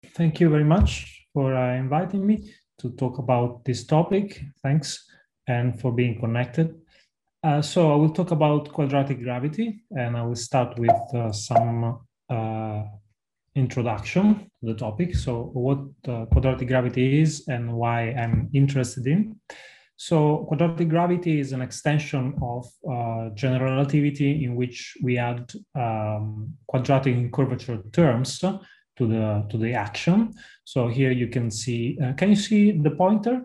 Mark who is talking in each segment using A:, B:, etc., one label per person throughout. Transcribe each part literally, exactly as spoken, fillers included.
A: Thank you very much for uh, inviting me to talk about this topic. Thanks, and for being connected. Uh, so I will talk about quadratic gravity, and I will start with uh, some uh, introduction to the topic. So what uh, quadratic gravity is and why I'm interested in. So quadratic gravity is an extension of uh, general relativity in which we add um, quadratic in curvature terms to the to the action. So here you can see, uh, can you see the pointer?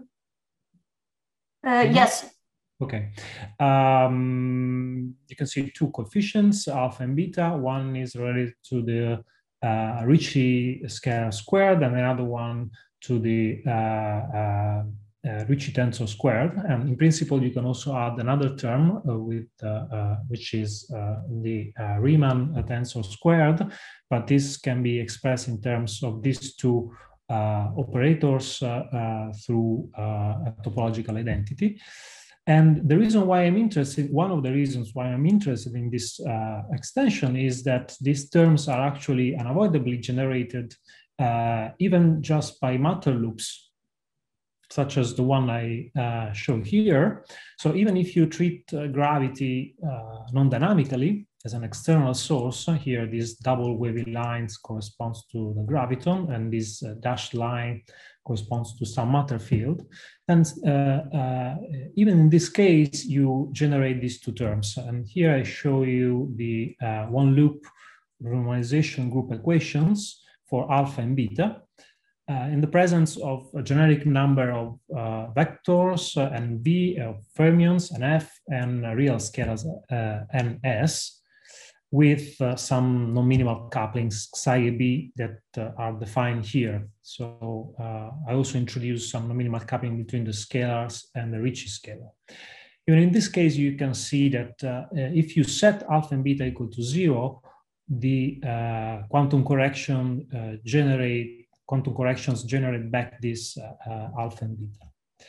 B: Uh, yes.
A: Okay. Um, you can see two coefficients, alpha and beta. One is related to the uh, Ricci scalar squared, and another one to the uh, uh, uh, Ricci tensor squared. And in principle, you can also add another term uh, with uh, uh, which is uh, the uh, Riemann tensor squared, but this can be expressed in terms of these two uh, operators uh, uh, through uh, a topological identity. And the reason why I'm interested, one of the reasons why I'm interested in this uh, extension is that these terms are actually unavoidably generated uh, even just by matter loops, such as the one I uh, show here. So even if you treat uh, gravity uh, non-dynamically as an external source, here these double wavy lines corresponds to the graviton, and this uh, dashed line corresponds to some matter field. And uh, uh, even in this case, you generate these two terms. And here I show you the uh, one loop renormalization group equations for alpha and beta. Uh, in the presence of a generic number of uh, vectors uh, and V of fermions and F and uh, real scalars uh, and S, with uh, some non-minimal couplings psi B that uh, are defined here. So uh, I also introduced some non-minimal coupling between the scalars and the Ricci scalar. Even in this case, you can see that uh, if you set alpha and beta equal to zero, the uh, quantum correction uh, generate quantum corrections generate back this uh, uh, alpha and beta.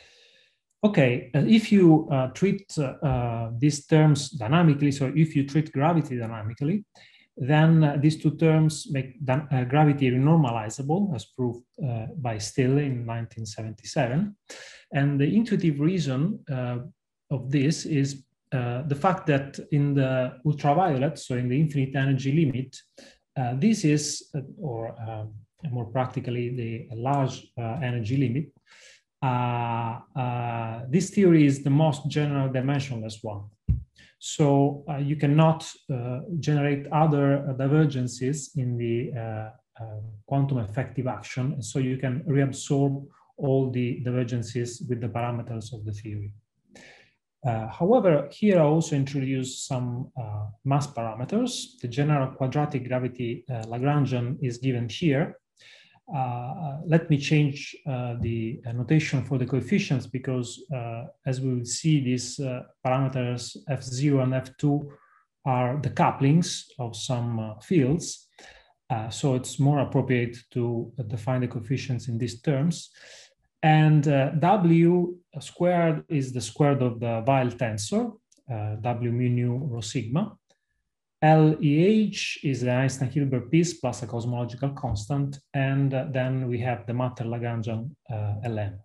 A: Okay, uh, if you uh, treat uh, these terms dynamically, so if you treat gravity dynamically, then uh, these two terms make uh, gravity renormalizable, as proved uh, by Still in nineteen seventy-seven. And the intuitive reason uh, of this is uh, the fact that in the ultraviolet, so in the infinite energy limit, uh, this is, uh, or uh, more practically, the large uh, energy limit. Uh, uh, this theory is the most general dimensionless one. So uh, you cannot uh, generate other divergences in the uh, uh, quantum effective action. And so you can reabsorb all the divergences with the parameters of the theory. Uh, however, here I also introduced some uh, mass parameters. The general quadratic gravity uh, Lagrangian is given here. Uh, let me change uh, the uh, notation for the coefficients because uh, as we will see, these uh, parameters F zero and F two are the couplings of some uh, fields. Uh, so it's more appropriate to define the coefficients in these terms. And uh, W squared is the squared of the Weyl tensor, uh, W mu nu rho sigma. L E H is the Einstein-Hilbert piece plus a cosmological constant, and uh, then we have the matter Lagrangian uh, L M.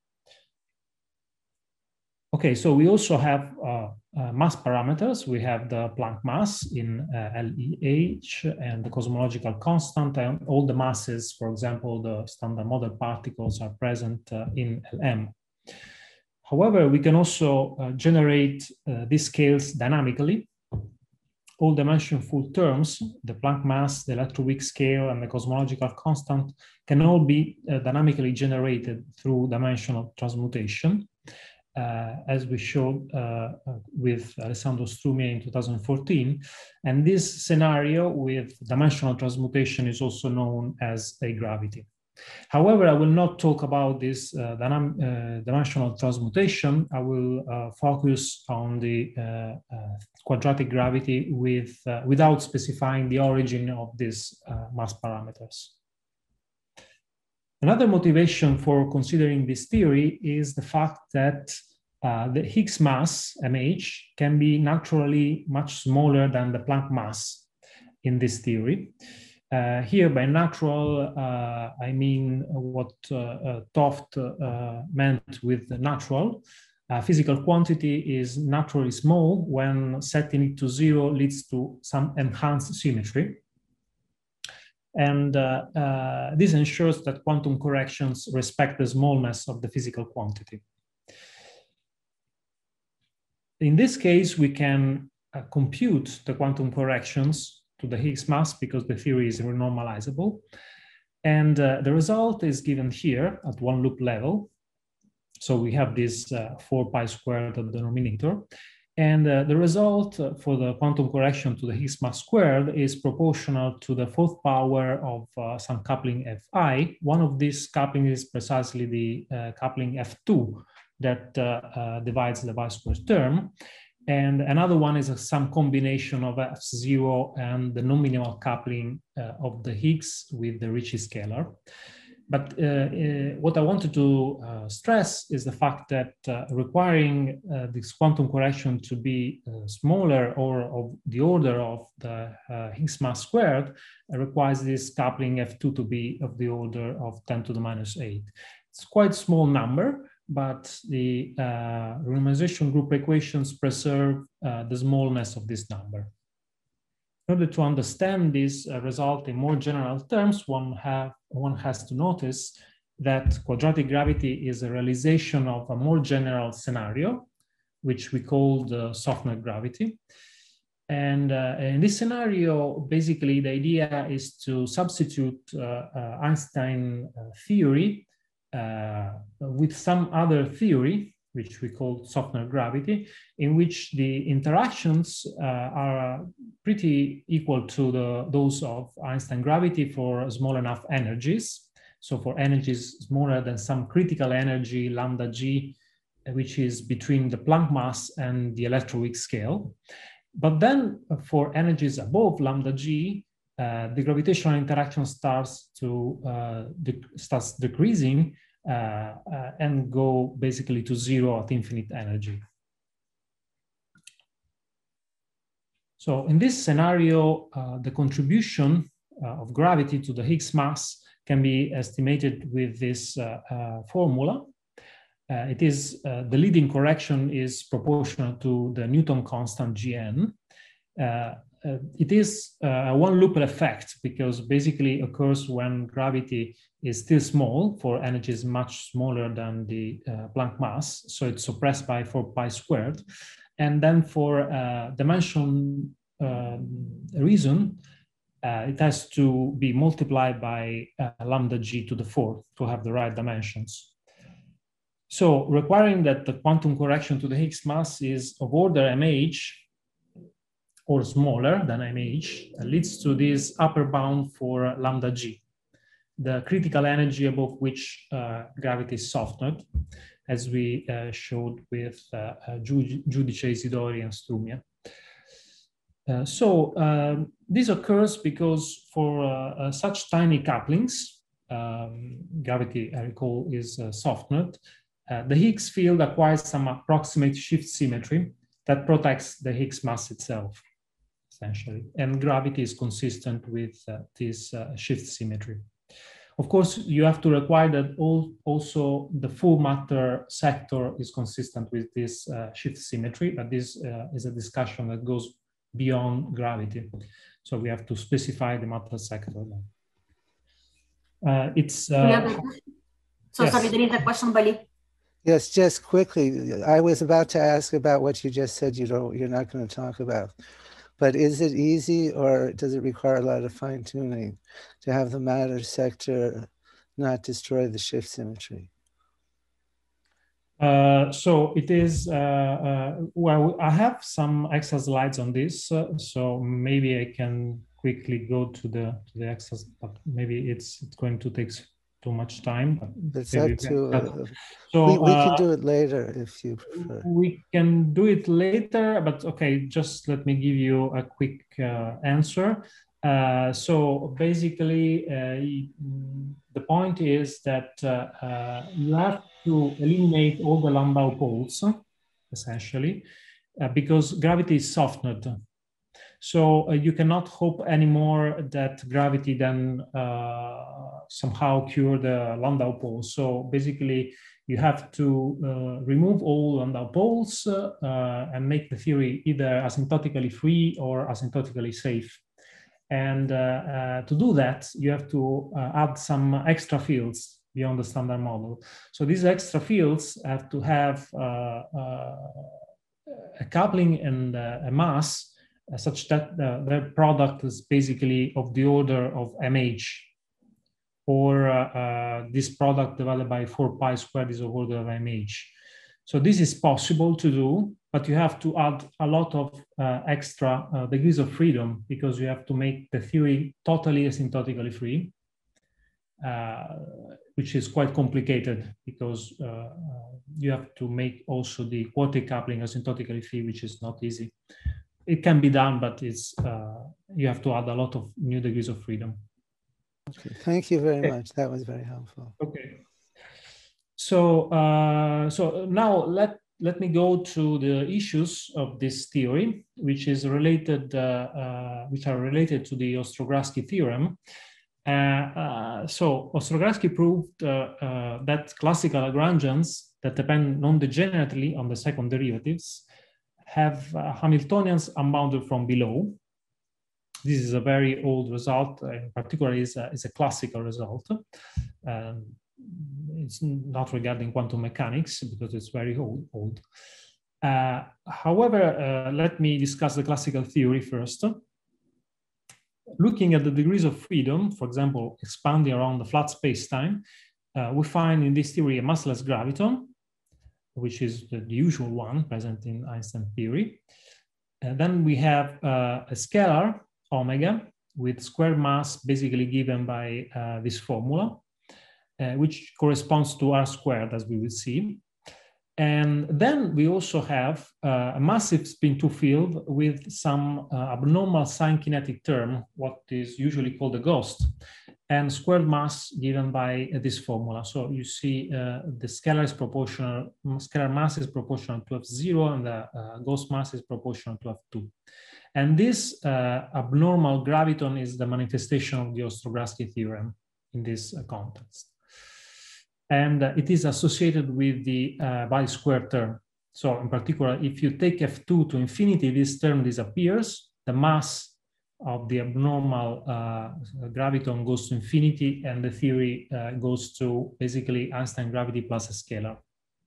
A: Okay, so we also have uh, uh, mass parameters. We have the Planck mass in uh, L E H and the cosmological constant, and all the masses, for example, the standard model particles are present uh, in L M. However, we can also uh, generate uh, these scales dynamically. All dimension full terms, the Planck mass, the electroweak scale, and the cosmological constant can all be uh, dynamically generated through dimensional transmutation, uh, as we showed uh, with Alessandro Strumia in two thousand fourteen. And this scenario with dimensional transmutation is also known as a gravity. However, I will not talk about this uh, dynam uh, dimensional transmutation. I will uh, focus on the uh, uh, quadratic gravity with, uh, without specifying the origin of these uh, mass parameters. Another motivation for considering this theory is the fact that uh, the Higgs mass, M H, can be naturally much smaller than the Planck mass in this theory. Uh, here by natural, uh, I mean what uh, uh, Toft uh, meant with natural. Uh, physical quantity is naturally small when setting it to zero leads to some enhanced symmetry. And uh, uh, this ensures that quantum corrections respect the smallness of the physical quantity. In this case, we can uh, compute the quantum corrections to the Higgs mass because the theory is renormalizable. And uh, the result is given here at one loop level. So we have this uh, four pi squared at the denominator. And uh, the result for the quantum correction to the Higgs mass squared is proportional to the fourth power of uh, some coupling Fi. One of these coupling is precisely the uh, coupling F two that uh, uh, divides the Weiss squared term. And another one is a, some combination of F zero and the non-minimal coupling uh, of the Higgs with the Ricci scalar. But uh, uh, what I wanted to uh, stress is the fact that uh, requiring uh, this quantum correction to be uh, smaller or of the order of the uh, Higgs mass squared uh, requires this coupling F two to be of the order of ten to the minus eight. It's quite a small number, but the uh, renormalization group equations preserve uh, the smallness of this number. In order to understand this uh, result in more general terms, one, have, one has to notice that quadratic gravity is a realization of a more general scenario, which we call the soft-net gravity. And uh, in this scenario, basically the idea is to substitute uh, uh, Einstein uh, theory uh, with some other theory, which we call soft-net gravity, in which the interactions uh, are pretty equal to the, those of Einstein gravity for small enough energies. So for energies smaller than some critical energy, lambda g, which is between the Planck mass and the electroweak scale. But then for energies above lambda g, uh, the gravitational interaction starts to uh, de starts decreasing uh, uh, and go basically to zero at infinite energy. So in this scenario, uh, the contribution uh, of gravity to the Higgs mass can be estimated with this uh, uh, formula. Uh, it is uh, the leading correction is proportional to the Newton constant Gn. Uh, uh, it is uh, a one loop effect because basically occurs when gravity is still small for energies much smaller than the uh, Planck mass. So it's suppressed by four pi squared. And then for uh, dimension uh, reason, uh, it has to be multiplied by uh, lambda g to the fourth to have the right dimensions. So requiring that the quantum correction to the Higgs mass is of order mh or smaller than mh leads to this upper bound for lambda g, the critical energy above which uh, gravity is soft-net, as we uh, showed with uh, uh, Giudice, Isidori, and Strumia. Uh, so um, this occurs because for uh, uh, such tiny couplings, um, gravity, I recall, is uh, soft-net, uh, the Higgs field acquires some approximate shift symmetry that protects the Higgs mass itself, essentially. And gravity is consistent with uh, this uh, shift symmetry. Of course, you have to require that all, also the full matter sector is consistent with this uh, shift symmetry, but this uh, is a discussion that goes beyond gravity. So we have to specify the matter sector. Uh, it's... Uh,
B: so yes. Sorry, there is a question, Bali.
C: Yes, just quickly. I was about to ask about what you just said you don't, you're not going to talk about. But is it easy or does it require a lot of fine tuning to have the matter sector not destroy the shift symmetry?
A: Uh, so it is, uh, uh, well, I have some extra slides on this, uh, so maybe I can quickly go to the, to the extra, but maybe it's, it's going to take too much time. But
C: it's up to, uh,
A: so,
C: we, we
A: uh,
C: can do it later if you prefer.
A: We can do it later, but okay, just let me give you a quick uh, answer. Uh, so basically, uh, the point is that uh, uh, you have to eliminate all the Landau poles, essentially, uh, because gravity is soft-net. So uh, you cannot hope anymore that gravity then uh, somehow cure the Landau poles. So basically, you have to uh, remove all Landau poles uh, uh, and make the theory either asymptotically free or asymptotically safe. And uh, uh, to do that, you have to uh, add some extra fields beyond the standard model. So these extra fields have to have uh, uh, a coupling and uh, a mass uh, such that uh, their product is basically of the order of M H, or uh, uh, this product divided by four pi squared is of order of M H. So this is possible to do, but you have to add a lot of uh, extra uh, degrees of freedom, because you have to make the theory totally asymptotically free, uh, which is quite complicated, because uh, uh, you have to make also the quartic coupling asymptotically free, which is not easy. It can be done, but it's uh, you have to add a lot of new degrees of freedom.
C: Okay, thank you very
A: okay.
C: much. That was very helpful.
A: Okay. So, uh, so now let, let me go to the issues of this theory, which is related, uh, uh, which are related to the Ostrogradsky theorem. Uh, uh, so Ostrogradsky proved uh, uh, that classical Lagrangians that depend non-degenerately on the second derivatives have uh, Hamiltonians unbounded from below. This is a very old result. In particular, is a, is a classical result. Um, It's not regarding quantum mechanics, because it's very old. old. Uh, however, uh, let me discuss the classical theory first. Looking at the degrees of freedom, for example, expanding around the flat space-time, uh, we find in this theory a massless graviton, which is the, the usual one present in Einstein theory. And then we have uh, a scalar, omega, with square mass basically given by uh, this formula. Uh, which corresponds to R squared, as we will see. And then we also have uh, a massive spin two field with some uh, abnormal sign kinetic term, what is usually called a ghost, and squared mass given by uh, this formula. So you see uh, the scalar is proportional, scalar mass is proportional to F zero, and the uh, ghost mass is proportional to F two. And this uh, abnormal graviton is the manifestation of the Ostrogradsky theorem in this uh, context. And uh, it is associated with the uh, body square term. So in particular, if you take F two to infinity, this term disappears. The mass of the abnormal uh, graviton goes to infinity, and the theory uh, goes to basically Einstein gravity plus a scalar.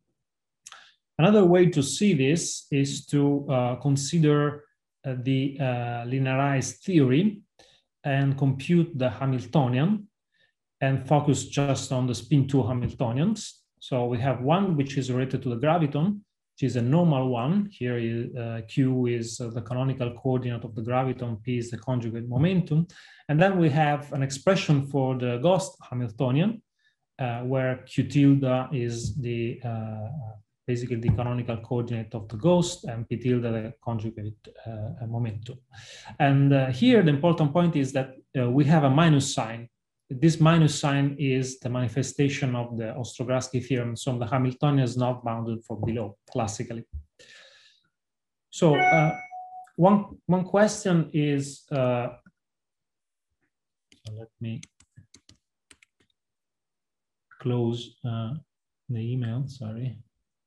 A: Another way to see this is to uh, consider uh, the uh, linearized theory and compute the Hamiltonian, and focus just on the spin two Hamiltonians. So we have one which is related to the graviton, which is a normal one. Here is, uh, Q is uh, the canonical coordinate of the graviton, P is the conjugate momentum. And then we have an expression for the ghost Hamiltonian, uh, where Q tilde is the uh, basically the canonical coordinate of the ghost, and P tilde the conjugate uh, momentum. And uh, here the important point is that uh, we have a minus sign. This minus sign is the manifestation of the Ostrogradsky theorem. So the Hamiltonian is not bounded from below, classically. So uh, one, one question is, uh, let me close uh, the email, sorry.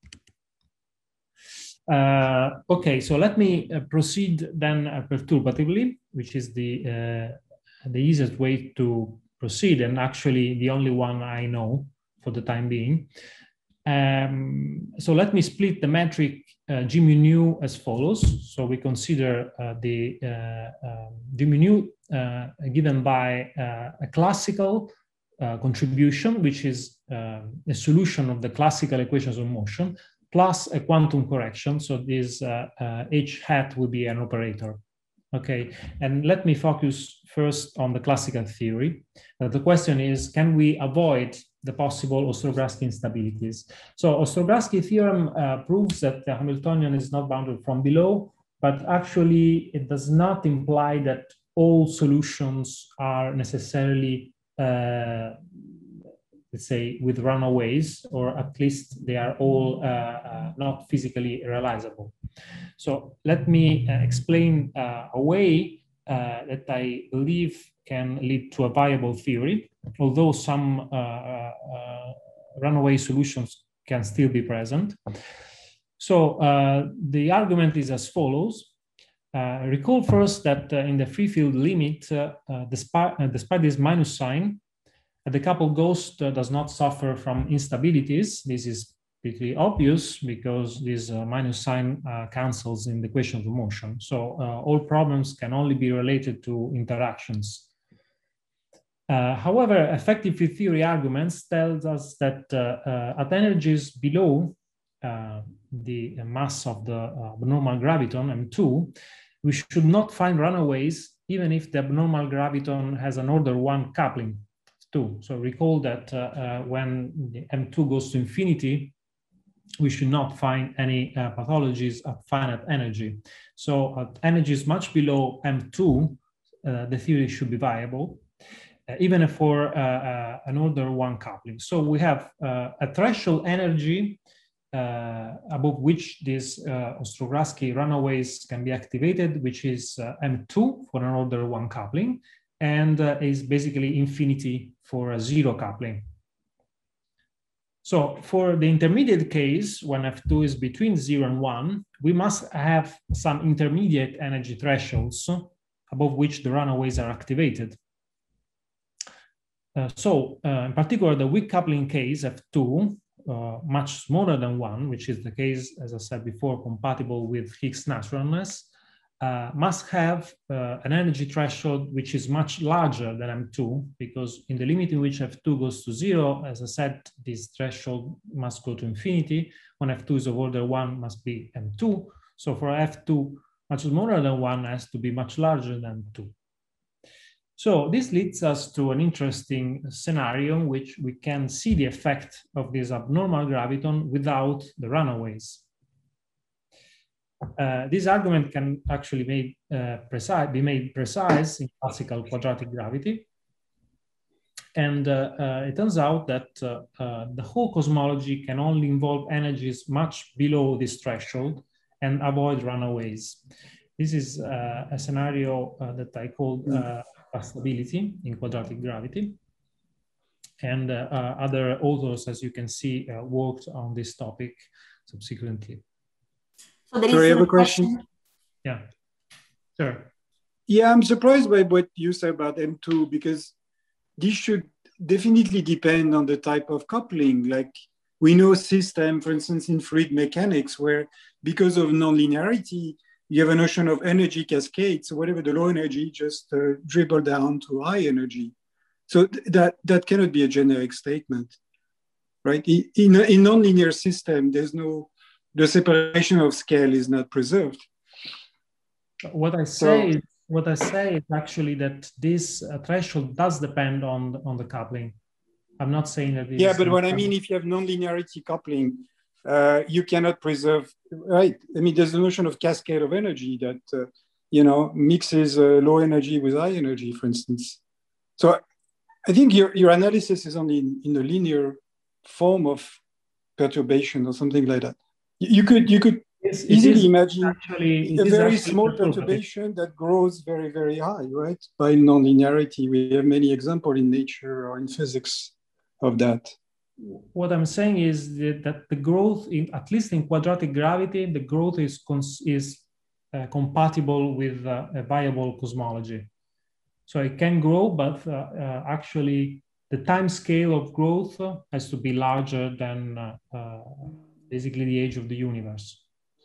A: Uh, okay, so let me uh, proceed then uh, perturbatively, which is the, uh, the easiest way to proceed, and actually the only one I know for the time being. Um, so let me split the metric uh, G mu nu as follows. So we consider uh, the uh, um, G mu nu uh, given by uh, a classical uh, contribution, which is uh, a solution of the classical equations of motion, plus a quantum correction. So this uh, uh, H hat will be an operator. Okay, and let me focus first on the classical theory. Uh, the question is, can we avoid the possible Ostrogradsky instabilities? So Ostrogradsky theorem uh, proves that the Hamiltonian is not bounded from below, but actually it does not imply that all solutions are necessarily, uh, let's say, with runaways, or at least they are all uh, uh, not physically realizable. So let me uh, explain uh, a way uh, that I believe can lead to a viable theory, although some uh, uh, runaway solutions can still be present. So uh, the argument is as follows. Uh, recall first that uh, in the free field limit, uh, uh, despite, uh, despite this minus sign, uh, the couple ghost uh, does not suffer from instabilities. This is pretty obvious because this uh, minus sign uh, cancels in the equation of motion. So uh, all problems can only be related to interactions. Uh, however, effective field theory arguments tells us that uh, uh, at energies below uh, the mass of the uh, abnormal graviton, M two, we should not find runaways even if the abnormal graviton has an order one coupling too. So recall that uh, uh, when the M two goes to infinity, we should not find any uh, pathologies at finite energy. So at energies much below M two, uh, the theory should be viable, uh, even for uh, uh, an order one coupling. So we have uh, a threshold energy uh, above which these uh, Ostrogradsky runaways can be activated, which is uh, M two for an order one coupling, and uh, is basically infinity for a zero coupling. So for the intermediate case, when F two is between zero and one, we must have some intermediate energy thresholds above which the runaways are activated. Uh, so uh, in particular, the weak coupling case, F two, uh, much smaller than one, which is the case, as I said before, compatible with Higgs naturalness, Uh, must have uh, an energy threshold which is much larger than M two, because in the limit in which F two goes to zero, as I said, this threshold must go to infinity. When F two is of order one, must be M two. So for F two much smaller than one has to be much larger than two. So this leads us to an interesting scenario in which we can see the effect of this abnormal graviton without the runaways. Uh, this argument can actually made, uh, precise, be made precise in classical quadratic gravity. And uh, uh, it turns out that uh, uh, the whole cosmology can only involve energies much below this threshold and avoid runaways. This is uh, a scenario uh, that I call uh, stability in quadratic gravity. And uh, uh, other authors, as you can see, uh, worked on this topic subsequently.
B: So there
D: Sorry,
B: is
D: I have a question. question.
A: Yeah, sure.
D: Yeah, I'm surprised by what you said about M two, because this should definitely depend on the type of coupling. Like we know system, for instance, in fluid mechanics, where because of nonlinearity, you have a notion of energy cascade. So whatever the low energy, just uh, dribble down to high energy. So th that, that cannot be a generic statement, right? In, a, in nonlinear system, there's no, the separation of scale is not preserved.
A: What I say, so, what I say is actually that this uh, threshold does depend on on the coupling. I'm not saying that.
D: Yeah, but what I mean, if you have nonlinearity coupling, uh, you cannot preserve, right? I mean, there's the notion of cascade of energy that uh, you know mixes uh, low energy with high energy, for instance. So I think your your analysis is only in, in a linear form of perturbation or something like that. You could you could
A: yes,
D: easily imagine
A: actually,
D: a very small perturbation that grows very, very high, right? By nonlinearity. We have many examples in nature or in physics of that.
A: What I'm saying is that, that the growth, in at least in quadratic gravity, the growth is, is uh, compatible with uh, a viable cosmology. So it can grow, but uh, uh, actually the time scale of growth has to be larger than uh, uh, basically the age of the universe.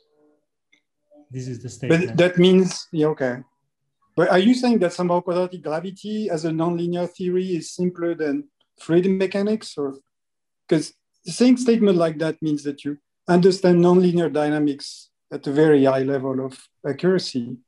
A: This is the statement.
D: But that means, yeah, okay. But are you saying that somehow quadratic gravity as a nonlinear theory is simpler than fluid mechanics? Or because saying statement like that means that you understand nonlinear dynamics at a very high level of accuracy.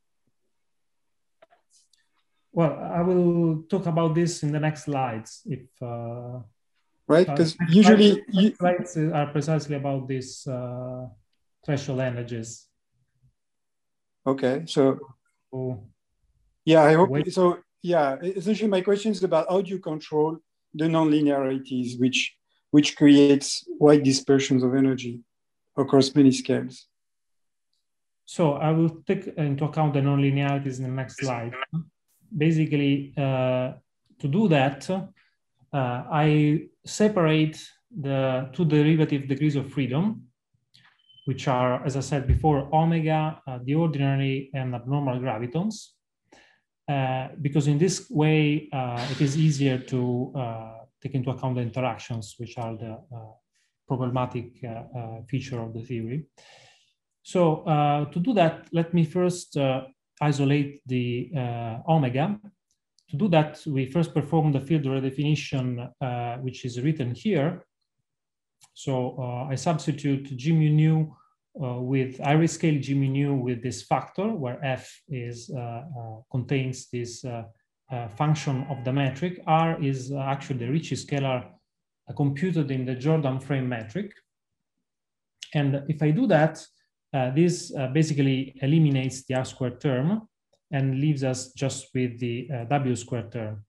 A: Well, I will talk about this in the next slides. If uh,
D: right, because uh, usually
A: you... slides are precisely about these uh, threshold energies.
D: Okay, so
A: oh.
D: yeah, I hope Wait. so. Yeah, essentially, my question is about how do you control the nonlinearities, which which creates wide dispersions of energy across many scales.
A: So I will take into account the nonlinearities in the next slide. Basically, uh, to do that, uh, I separate the two derivative degrees of freedom, which are, as I said before, omega, uh, the ordinary, and abnormal gravitons, uh, because in this way, uh, it is easier to uh, take into account the interactions, which are the uh, problematic uh, uh, feature of the theory. So uh, to do that, let me first uh, isolate the uh, omega. To do that, we first perform the field redefinition, uh, which is written here. So uh, I substitute G mu nu uh, with, I rescale G mu nu with this factor where F is, uh, uh, contains this uh, uh, function of the metric. R is uh, actually the Ricci scalar uh, computed in the Jordan frame metric. And if I do that, uh, this uh, basically eliminates the R squared term and leaves us just with the uh, W squared term.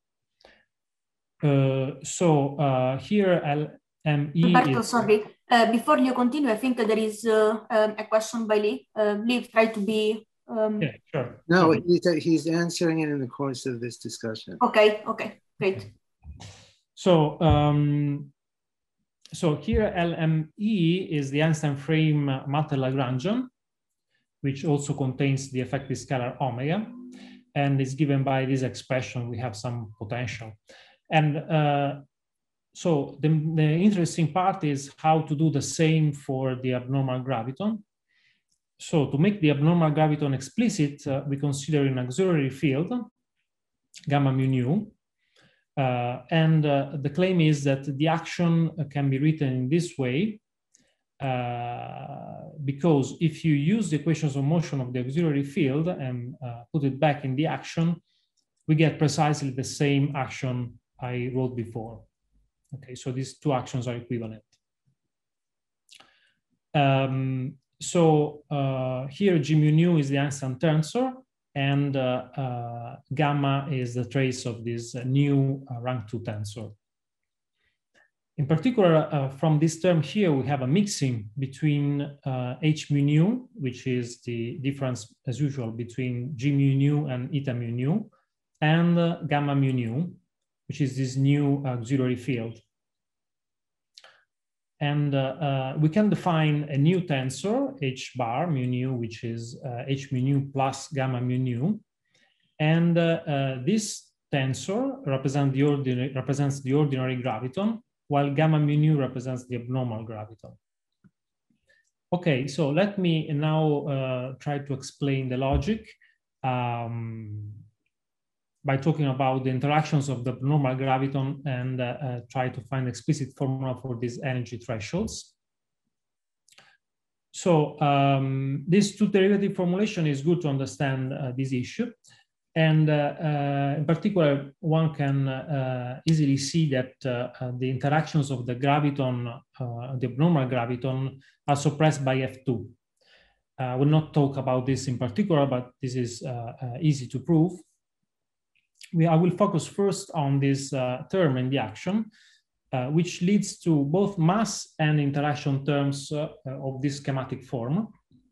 A: Uh, so uh, here L M E
B: Umberto,
A: is...
B: sorry. Uh, before you continue, I think there is uh, um, a question by Lee. Uh, Lee, try to be... Um...
A: Yeah, sure.
C: No,
A: sure.
C: he's, he's answering it in the course of this discussion.
B: Okay, okay, great.
A: So, um, so here L M E is the Einstein frame Matter-Lagrangian, which also contains the effective scalar omega, and is given by this expression. We have some potential. And uh, so the, the interesting part is how to do the same for the abnormal graviton. So to make the abnormal graviton explicit, uh, we consider an auxiliary field, gamma mu nu. Uh, and uh, the claim is that the action can be written in this way, uh, because if you use the equations of motion of the auxiliary field and uh, put it back in the action, we get precisely the same action I wrote before. Okay, so these two actions are equivalent. Um, so uh, here G mu nu is the Einstein tensor, and uh, uh, gamma is the trace of this uh, new uh, rank two tensor. In particular, uh, from this term here, we have a mixing between uh, H mu nu, which is the difference, as usual, between G mu nu and eta mu nu, and uh, gamma mu nu, which is this new auxiliary field. And uh, uh, we can define a new tensor, H bar mu nu, which is uh, H mu nu plus gamma mu nu. And uh, uh, this tensor represent the ordinary, represents the ordinary graviton, while gamma mu nu represents the abnormal graviton. Okay, so let me now uh, try to explain the logic um, by talking about the interactions of the abnormal graviton and uh, uh, try to find explicit formula for these energy thresholds. So um, this two derivative formulation is good to understand uh, this issue. And uh, uh, in particular, one can uh, easily see that uh, uh, the interactions of the graviton, uh, the abnormal graviton, are suppressed by F two. I will not talk about this in particular, but this is uh, uh, easy to prove. We, I will focus first on this uh, term in the action, uh, which leads to both mass and interaction terms uh, of this schematic form.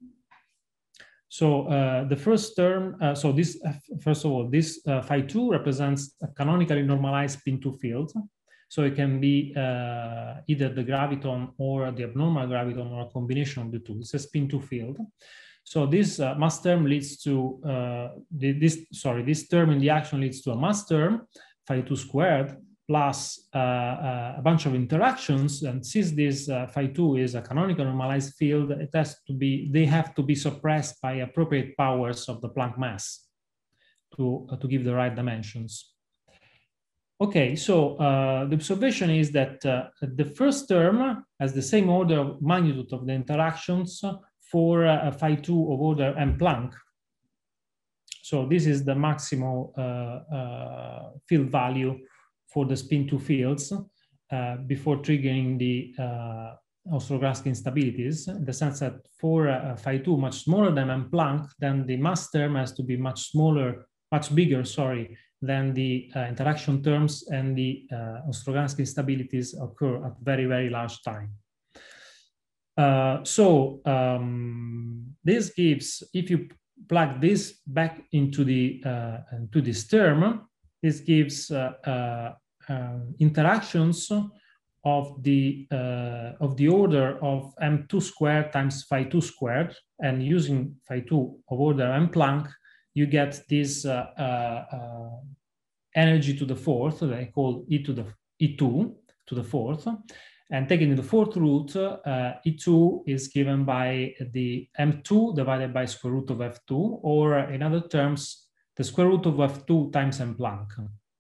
A: So uh, the first term, uh, so this, uh, first of all, this uh, phi two represents a canonically normalized spin two field. So it can be uh, either the graviton or the abnormal graviton or a combination of the two. It's a spin two field. So this uh, mass term leads to, uh, the, this, sorry, this term in the action leads to a mass term, phi two squared, plus uh, uh, a bunch of interactions. And since this uh, phi two is a canonical normalized field, it has to be, they have to be suppressed by appropriate powers of the Planck mass to, uh, to give the right dimensions. Okay, so uh, the observation is that uh, the first term has the same order of magnitude of the interactions for uh, phi two of order m Planck. So this is the maximal uh, uh, field value for the spin two fields uh, before triggering the uh, Ostrogradski instabilities, in the sense that for uh, phi two much smaller than m Planck, then the mass term has to be much smaller, much bigger, sorry, than the uh, interaction terms, and the uh, Ostrogradski instabilities occur at very, very large time. Uh, so um, this gives, if you plug this back into the uh, into this term, this gives uh, uh, uh, interactions of the uh, of the order of m two squared times phi two squared, and using phi two of order m Planck, you get this uh, uh, uh, energy to the fourth that I call e to the e two to the fourth. And taking the fourth root, uh, E two is given by the m two divided by square root of f two, or in other terms, the square root of f two times m Planck.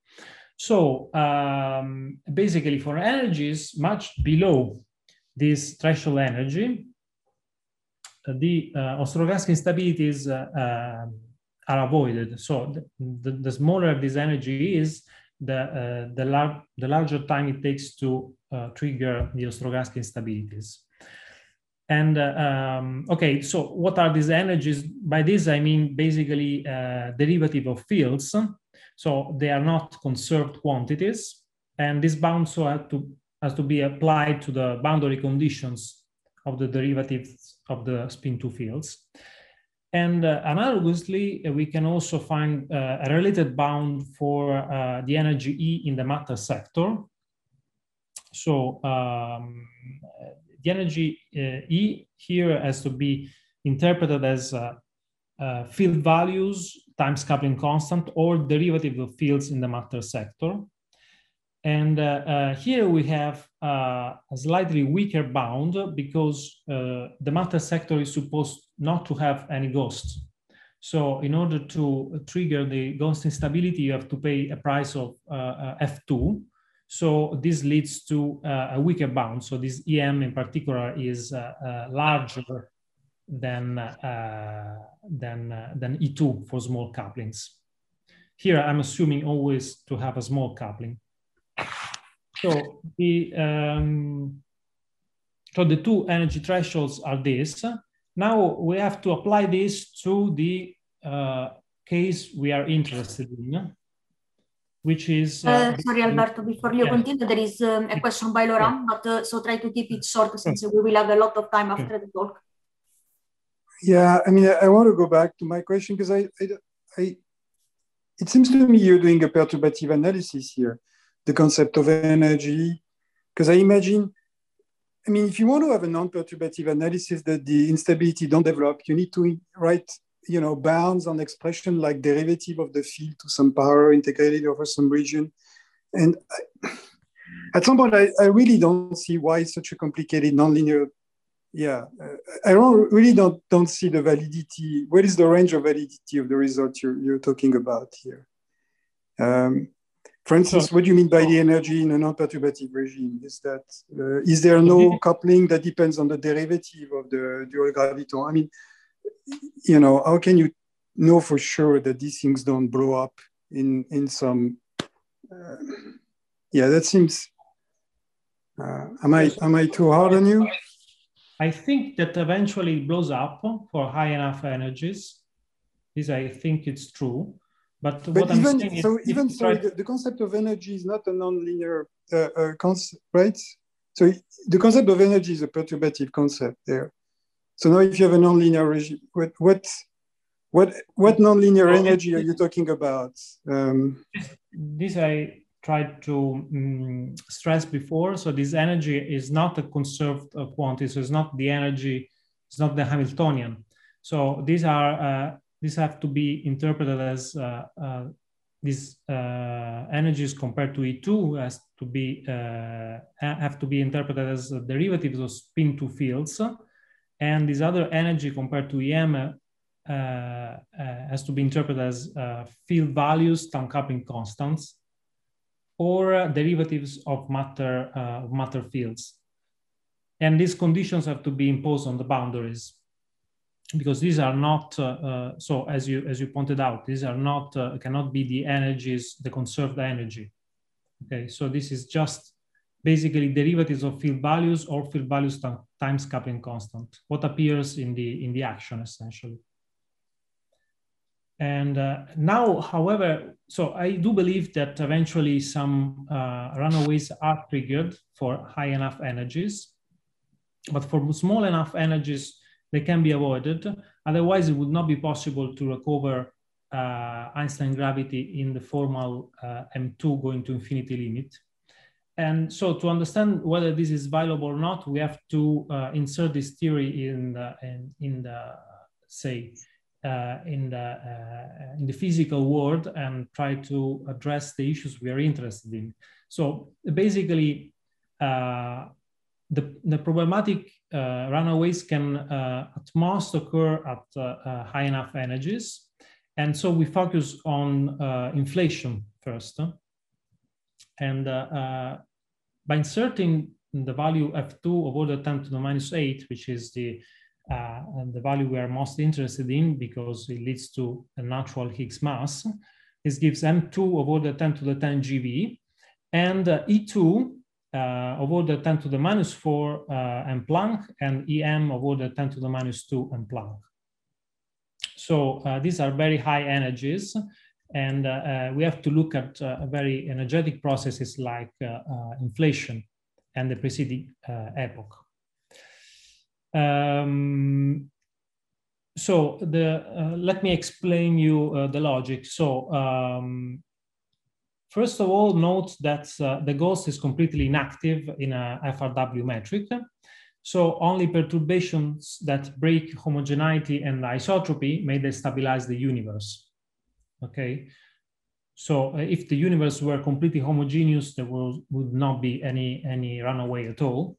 A: So um, basically for energies much below this threshold energy, the uh, Ostrogansky instabilities uh, uh, are avoided. So the, the, the smaller this energy is, the, uh, the, lar the larger time it takes to uh, trigger the Ostrogansky instabilities. And uh, um, okay, so what are these energies? By this, I mean basically uh, derivative of fields. So they are not conserved quantities. And this bound so has to, has to be applied to the boundary conditions of the derivatives of the spin two fields. And uh, analogously, uh, we can also find uh, a related bound for uh, the energy E in the matter sector. So um, the energy uh, E here has to be interpreted as uh, uh, field values times coupling constant, or derivative of fields in the matter sector. And uh, uh, here we have uh, a slightly weaker bound because uh, the matter sector is supposed not to have any ghosts. So in order to trigger the ghost instability, you have to pay a price of uh, uh, F two. So this leads to uh, a weaker bound. So this E M in particular is uh, uh, larger than, uh, than, uh, than E two for small couplings. Here I'm assuming always to have a small coupling. So the, um, so the two energy thresholds are this. Now we have to apply this to the uh, case we are interested in, which is... Uh,
B: uh, sorry, Alberto, before you yeah. continue, there is um, a question by Laurent, yeah. but uh, so try to keep it short since we will have a lot of time after yeah. the talk.
D: Yeah, I mean, I, I want to go back to my question because I, I, I, it seems to me you're doing a perturbative analysis here. The concept of energy, because I imagine, I mean, if you want to have a non-perturbative analysis that the instability don't develop, you need to write, you know, bounds on expression like derivative of the field to some power integrated over some region. And I, at some point, I, I really don't see why it's such a complicated nonlinear. Yeah, uh, I don't really don't, don't see the validity. What is the range of validity of the result you're, you're talking about here? Um, For instance, what do you mean by the energy in a non-perturbative regime? Is that uh, is there no coupling that depends on the derivative of the dual graviton? I mean, you know, how can you know for sure that these things don't blow up in in some? Uh, yeah, that seems. Uh, am I am I too hard on you?
A: I think that eventually it blows up for high enough energies. This I think it's true. But,
D: but
A: what
D: even,
A: I'm saying
D: so
A: is,
D: even sorry, the, the concept of energy is not a nonlinear uh, uh, concept, right? So the concept of energy is a perturbative concept there. So now, if you have a nonlinear regime, what what what what nonlinear energy are you talking about? Um,
A: this I tried to um, stress before. So this energy is not a conserved uh, quantity. So it's not the energy. It's not the Hamiltonian. So these are. Uh, These have to be interpreted as uh, uh, these uh, energies compared to E two has to be uh, have to be interpreted as derivatives of spin two fields, and this other energy compared to E M uh, uh, has to be interpreted as uh, field values, time coupling constants, or uh, derivatives of matter uh, of matter fields, and these conditions have to be imposed on the boundaries. Because these are not, uh, uh, so as you as you pointed out, these are not, uh, cannot be the energies, the conserved energy. Okay, so this is just basically derivatives of field values or field values times coupling constant, what appears in the, in the action essentially. And uh, now, however, so I do believe that eventually some uh, runaways are triggered for high enough energies. but for small enough energies, they can be avoided. Otherwise, it would not be possible to recover uh, Einstein gravity in the formal uh, M two going to infinity limit. And so to understand whether this is viable or not, we have to uh, insert this theory in the, in, in the say, uh, in, the, uh, in the physical world and try to address the issues we are interested in. So basically, uh, the, the problematic uh, runaways can uh, at most occur at uh, uh, high enough energies. And so we focus on uh, inflation first. And uh, uh, by inserting the value F two of order ten to the minus eight, which is the, uh, the value we are most interested in because it leads to a natural Higgs mass, this gives M two of order ten to the ten G V, and uh, E two uh, of order ten to the minus four uh, M Planck, and E M of order ten to the minus two M Planck. So uh, these are very high energies, and uh, uh, we have to look at uh, very energetic processes like uh, uh, inflation and the preceding uh, epoch. Um, so the, uh, let me explain you uh, the logic. So um, first of all, note that uh, the ghost is completely inactive in a F R W metric. So only perturbations that break homogeneity and isotropy may destabilize the universe. Okay, so uh, if the universe were completely homogeneous, there will, would not be any, any runaway at all.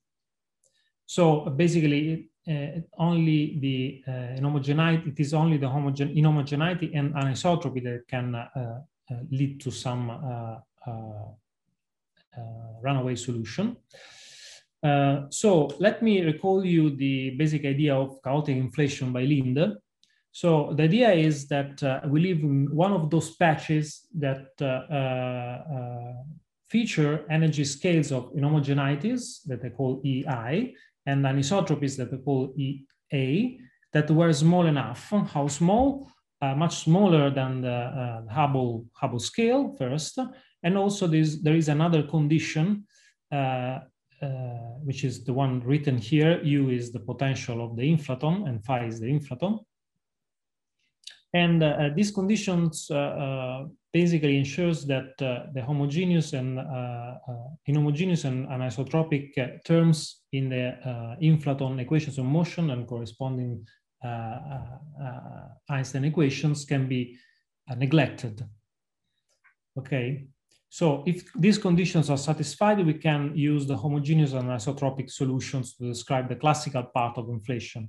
A: So uh, basically, uh, only the uh, inhomogeneity, it is only the homogen inhomogeneity and anisotropy that can uh, uh, lead to some uh, uh, uh, runaway solution. Uh, so let me recall you the basic idea of chaotic inflation by Linde. So the idea is that uh, we live in one of those patches that uh, uh, uh, feature energy scales of inhomogeneities that they call E I and anisotropies that they call E A that were small enough. How small? Uh, much smaller than the uh, Hubble, Hubble scale first. And also this, there is another condition uh, uh, which is the one written here. U is the potential of the inflaton and phi is the inflaton. And uh, these conditions uh, uh, basically ensures that uh, the homogeneous and uh, uh, inhomogeneous and anisotropic uh, terms in the uh, inflaton equations of motion and corresponding uh, uh, uh, Einstein equations can be uh, neglected. Okay, so if these conditions are satisfied, we can use the homogeneous and anisotropic solutions to describe the classical part of inflation.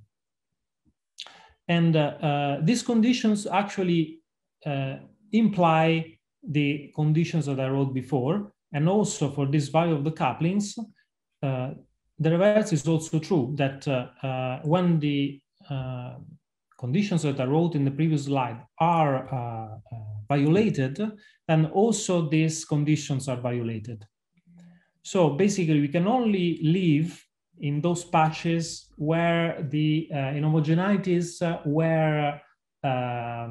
A: And uh, uh, these conditions actually uh, imply the conditions that I wrote before. And also for this value of the couplings, uh, the reverse is also true, that uh, uh, when the uh, conditions that I wrote in the previous slide are uh, uh, violated, then also these conditions are violated. So basically we can only live in those patches where the uh, inhomogeneities uh, were uh,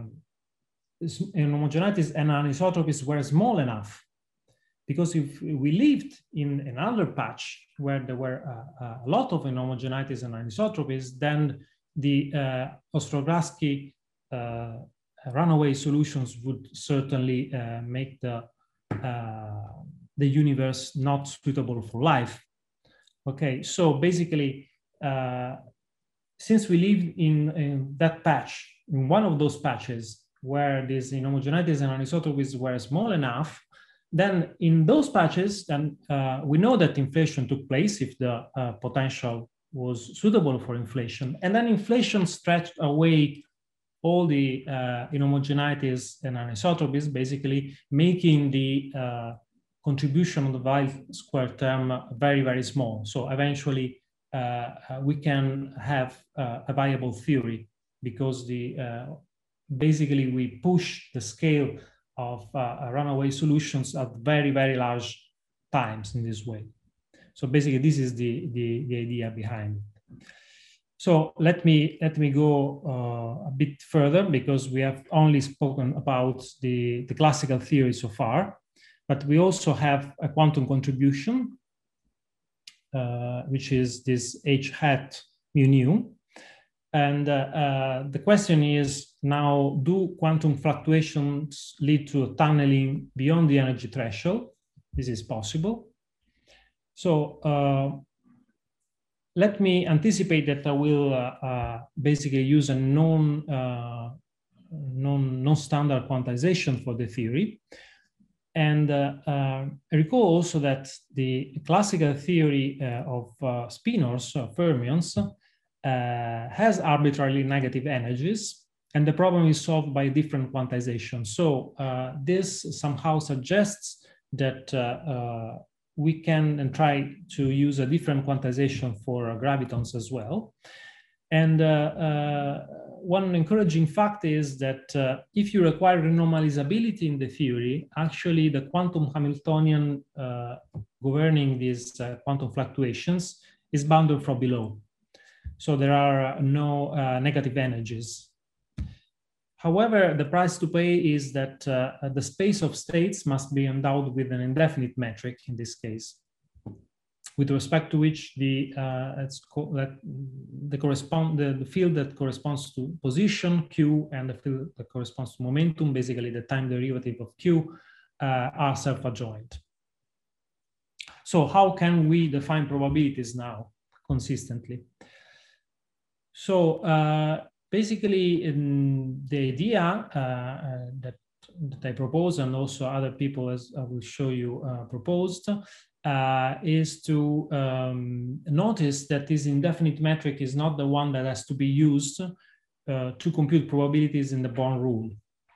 A: inhomogeneities and anisotropies were small enough. Because if we lived in another patch where there were uh, a lot of inhomogeneities and anisotropies, then the uh, Ostrogradski uh, runaway solutions would certainly uh, make the, uh, the universe not suitable for life. Okay, so basically, uh, since we live in, in that patch, in one of those patches where these inhomogeneities and anisotropies were small enough, then in those patches, then uh, we know that inflation took place if the uh, potential was suitable for inflation. And then inflation stretched away all the uh, inhomogeneities and anisotropies, basically making the uh, contribution of the Weil square term very, very small. So eventually uh, we can have uh, a viable theory because the uh, basically we push the scale of uh, runaway solutions at very, very large times in this way. So basically this is the, the, the idea behind it. So let me, let me go uh, a bit further because we have only spoken about the, the classical theory so far. But we also have a quantum contribution. uh, which is this H hat mu nu. And uh, uh, the question is now, do quantum fluctuations lead to tunneling beyond the energy threshold? This is possible. So uh, let me anticipate that I will uh, uh, basically use a non, uh, non, non-standard quantization for the theory. And uh, uh, recall also that the classical theory uh, of uh, spinors, uh, fermions, uh, has arbitrarily negative energies, and the problem is solved by different quantization. So uh, this somehow suggests that uh, uh, we can and try to use a different quantization for uh, gravitons as well. And uh, uh, one encouraging fact is that uh, if you require renormalizability in the theory, actually the quantum Hamiltonian uh, governing these uh, quantum fluctuations is bounded from below. So there are no uh, negative energies. However, the price to pay is that uh, the space of states must be endowed with an indefinite metric in this case, with respect to which the uh, it's that the correspond the, the field that corresponds to position q and the field that corresponds to momentum, basically the time derivative of q, uh, are self-adjoint. So how can we define probabilities now consistently? So uh, basically, in the idea uh, uh, that that I propose, and also other people, as I will show you, uh, proposed. Uh, is to um, notice that this indefinite metric is not the one that has to be used uh, to compute probabilities in the Born rule.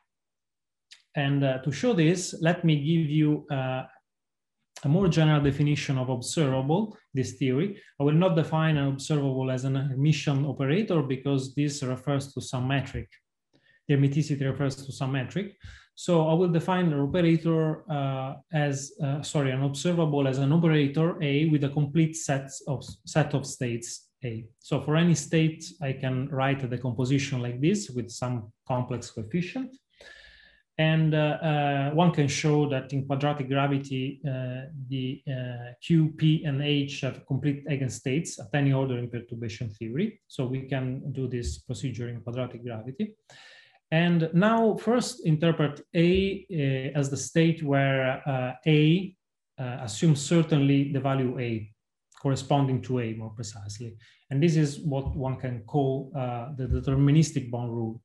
A: And uh, to show this, let me give you uh, a more general definition of observable, this theory. I will not define an observable as an Hermitian operator because this refers to some metric. The hermiticity refers to some metric. So I will define an operator uh, as, uh, sorry, an observable as an operator A with a complete set of, set of states A. So for any state, I can write a decomposition like this with some complex coefficient. And uh, uh, one can show that in quadratic gravity, uh, the uh, Q, P, and H have complete eigenstates at any order in perturbation theory. So we can do this procedure in quadratic gravity. And now first interpret A uh, as the state where uh, A uh, assumes certainly the value A, corresponding to A more precisely. And this is what one can call uh, the deterministic Born rule.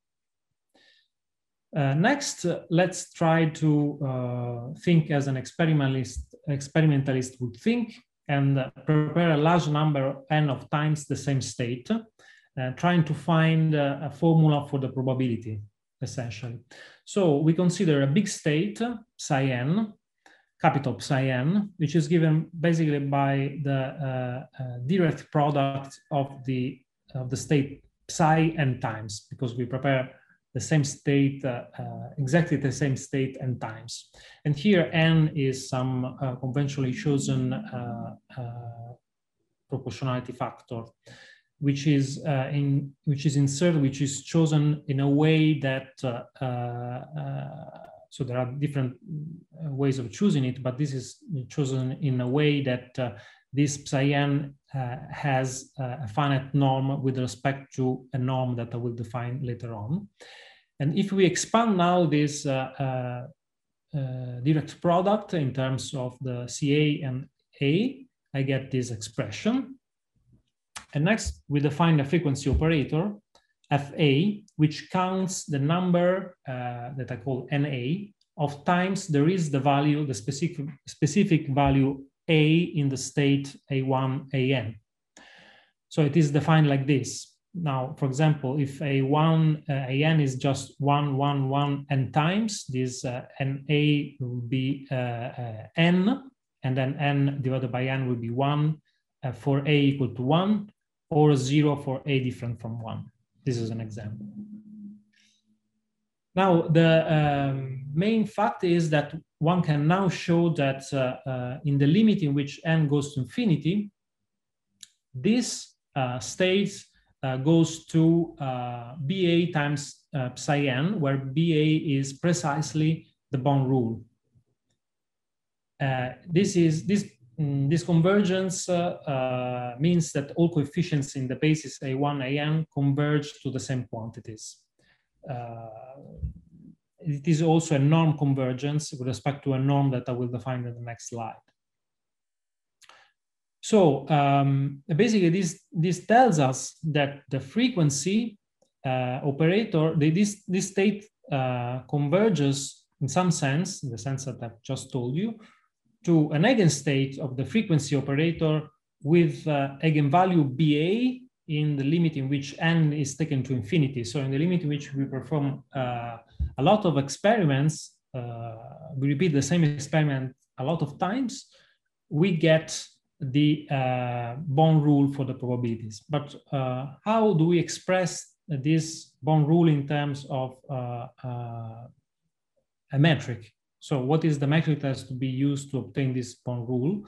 A: Uh, next, uh, let's try to uh, think as an experimentalist, experimentalist would think, and uh, prepare a large number n of times the same state, uh, trying to find uh, a formula for the probability, essentially. So we consider a big state, psi n, capital psi n, which is given basically by the uh, uh, direct product of the, of the state psi n times, because we prepare the same state, uh, uh, exactly the same state n times. And here n is some uh, conventionally chosen uh, uh, proportionality factor, which is uh, in which is inserted, which is chosen in a way that uh, uh, so there are different ways of choosing it, but this is chosen in a way that uh, this psi n uh, has uh, a finite norm with respect to a norm that I will define later on. And if we expand now this uh, uh, uh, direct product in terms of the C A and A, I get this expression. And next, we define a frequency operator, F A, which counts the number uh, that I call N A of times there is the value, the specific, specific value A in the state A one, A N. So it is defined like this. Now, for example, if A one, uh, A N is just one, one, one N times, this uh, N A will be uh, uh, N, and then N divided by N will be one uh, for A equal to one, or zero for A different from one. This is an example. Now, the um, main fact is that one can now show that uh, uh, in the limit in which n goes to infinity, this uh, state uh, goes to uh, B A times uh, psi n, where B A is precisely the Born rule. Uh, this is this mm, this convergence uh, uh, means that all coefficients in the basis A one, A n converge to the same quantities. Uh, it is also a norm convergence with respect to a norm that I will define in the next slide. So um, basically this, this tells us that the frequency uh, operator, the, this, this state uh, converges in some sense, in the sense that I've just told you, to an eigenstate of the frequency operator with uh, eigenvalue B A in the limit in which n is taken to infinity. So in the limit in which we perform uh, a lot of experiments, uh, we repeat the same experiment a lot of times, we get the uh, Born rule for the probabilities. But uh, how do we express this Born rule in terms of uh, uh, a metric? So what is the metric that has to be used to obtain this Born rule?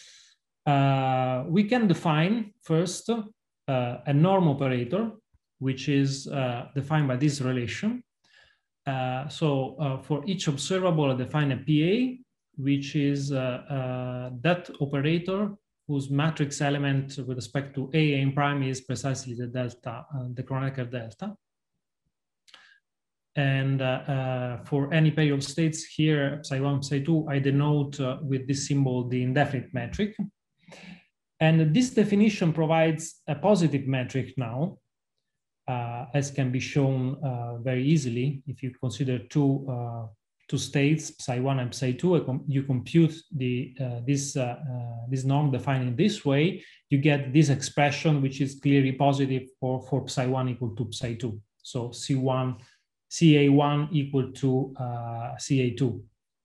A: Uh, we can define first uh, a norm operator, which is uh, defined by this relation. Uh, so uh, for each observable, I define a P A, which is uh, uh, that operator whose matrix element with respect to A n prime is precisely the delta, uh, the Kronecker delta. And uh, uh, for any pair of states here, psi one, psi two, I denote uh, with this symbol the indefinite metric. And this definition provides a positive metric now, uh, as can be shown uh, very easily. If you consider two, uh, two states, psi one and psi two, com you compute the, uh, this, uh, uh, this norm defined in this way, you get this expression, which is clearly positive for, for psi one equal to psi two. So C one, C A one equal to uh, C A two.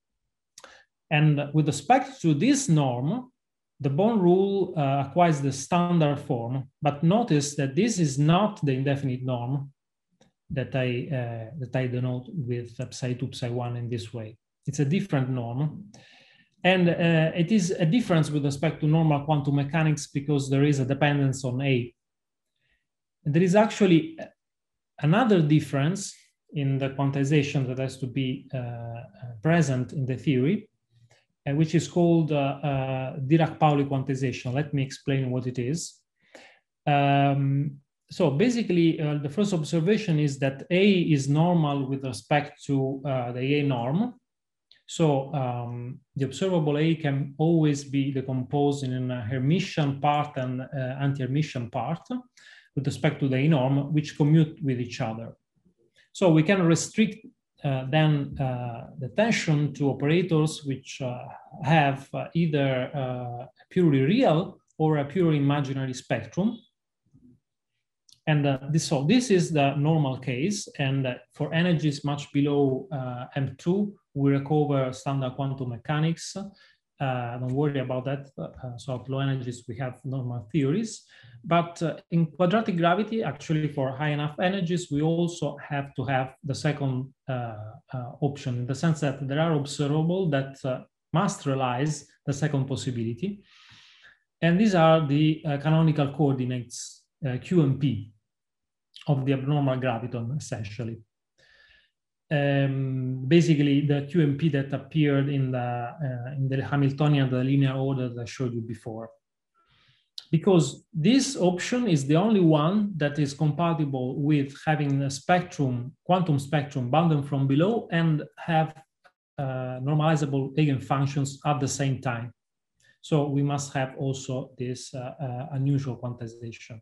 A: And with respect to this norm, the Born rule uh, acquires the standard form, but notice that this is not the indefinite norm that I, uh, that I denote with psi two, psi one in this way. It's a different norm. And uh, it is a difference with respect to normal quantum mechanics because there is a dependence on A. And there is actually another difference in the quantization that has to be uh, present in the theory, uh, which is called uh, uh, Dirac-Pauli quantization. Let me explain what it is. Um, so basically, uh, the first observation is that A is normal with respect to uh, the A norm. So um, the observable A can always be decomposed in a Hermitian part and uh, anti-Hermitian part with respect to the A norm, which commute with each other. So we can restrict uh, then uh, the tension to operators which uh, have uh, either uh, a purely real or a purely imaginary spectrum. And uh, this, so this is the normal case. And uh, for energies much below uh, M two, we recover standard quantum mechanics. Uh, don't worry about that. Uh, so at low energies, we have normal theories. But uh, in quadratic gravity, actually for high enough energies, we also have to have the second uh, uh, option in the sense that there are observables that uh, must realize the second possibility. And these are the uh, canonical coordinates, uh, Q and P, of the abnormal graviton, essentially. Um, basically, the Q and P that appeared in the, uh, in the Hamiltonian, the linear order that I showed you before. Because this option is the only one that is compatible with having a spectrum, quantum spectrum bounded from below and have uh, normalizable eigenfunctions at the same time. So we must have also this uh, uh, unusual quantization.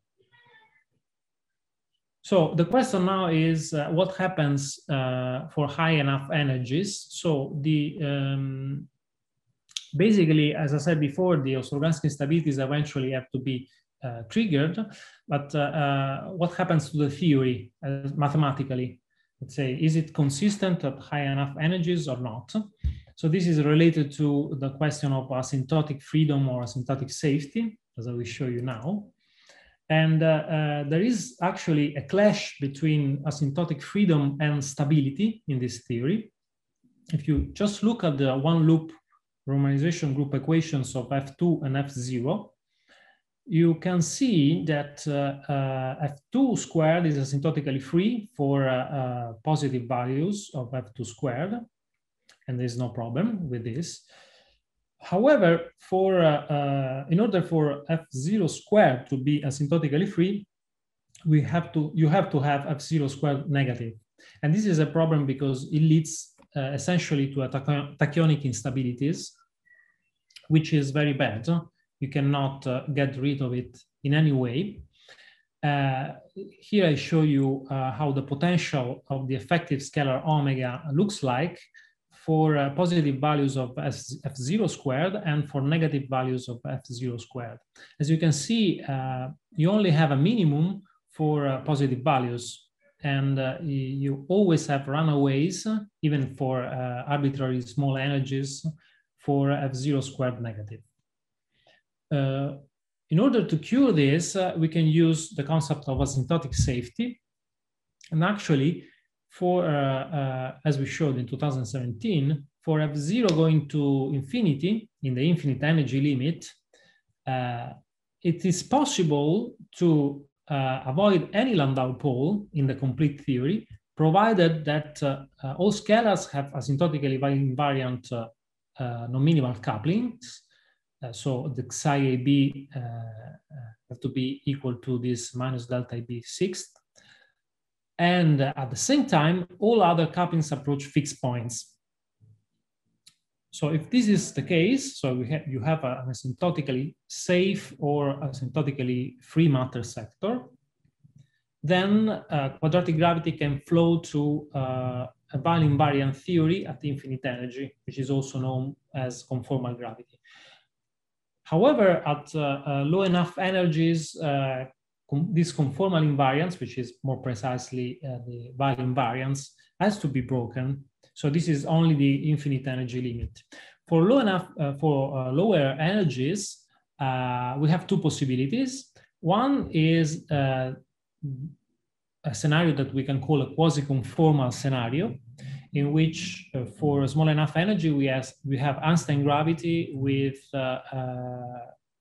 A: So the question now is uh, what happens uh, for high enough energies? So the um, basically, as I said before, the Ostrogransky instabilities eventually have to be uh, triggered. But uh, uh, what happens to the theory uh, mathematically? Let's say, is it consistent at high enough energies or not? So this is related to the question of asymptotic freedom or asymptotic safety, as I will show you now. And uh, uh, there is actually a clash between asymptotic freedom and stability in this theory. If you just look at the one loop romanization group equations of F two and F zero, you can see that uh, uh, F two squared is asymptotically free for uh, uh, positive values of F two squared, and there's no problem with this. however, for uh, uh, in order for F zero squared to be asymptotically free, we have to you have to have F zero squared negative, and this is a problem because it leads uh, essentially to a tachy tachyonic instabilities, which is very bad. You cannot uh, get rid of it in any way. Uh, here I show you uh, how the potential of the effective scalar omega looks like for uh, positive values of F zero squared and for negative values of F zero squared. As you can see, uh, you only have a minimum for uh, positive values, and uh, you always have runaways, even for uh, arbitrary small energies, for F zero squared negative. Uh, In order to cure this, uh, we can use the concept of asymptotic safety. And actually, for, uh, uh, as we showed in two thousand seventeen, for F zero going to infinity, in the infinite energy limit, uh, it is possible to uh, avoid any Landau pole in the complete theory, provided that uh, uh, all scalars have asymptotically invariant uh, uh, non-minimal couplings. Uh, so the psi A B uh, have to be equal to this minus delta A B sixth. And uh, at the same time, all other couplings approach fixed points. So if this is the case, so we ha you have a, an asymptotically safe or asymptotically free matter sector, then uh, quadratic gravity can flow to uh, a Weyl invariant theory at infinite energy, which is also known as conformal gravity. However, at uh, uh, low enough energies, uh, com this conformal invariance, which is more precisely uh, the Weyl invariance, has to be broken. So this is only the infinite energy limit. For low enough, uh, for uh, lower energies, uh, we have two possibilities. One is uh, a scenario that we can call a quasi-conformal scenario, in which uh, for a small enough energy, we, has, we have Einstein gravity with uh, uh,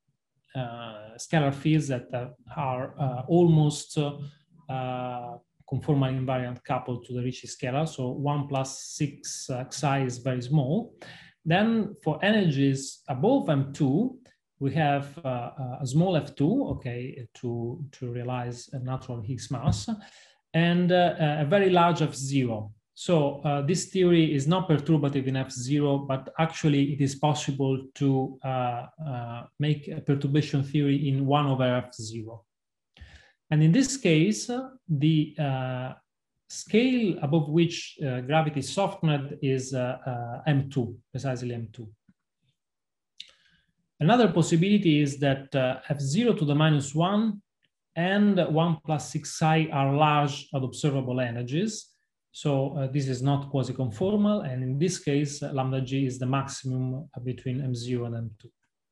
A: uh, scalar fields that uh, are uh, almost uh, uh, conformal invariant coupled to the Ricci scalar. So one plus six uh, psi is very small. Then for energies above M two, we have uh, a small F two, okay, to, to realize a natural Higgs mass, and uh, a very large F zero. So uh, this theory is not perturbative in F zero, but actually it is possible to uh, uh, make a perturbation theory in one over F zero. And in this case, uh, the uh, scale above which uh, gravity is softened is uh, uh, M two, precisely M two. Another possibility is that uh, F zero to the minus one and one plus six psi are large at observable energies. So uh, this is not quasi-conformal, and in this case, uh, lambda G is the maximum uh, between M zero and M two.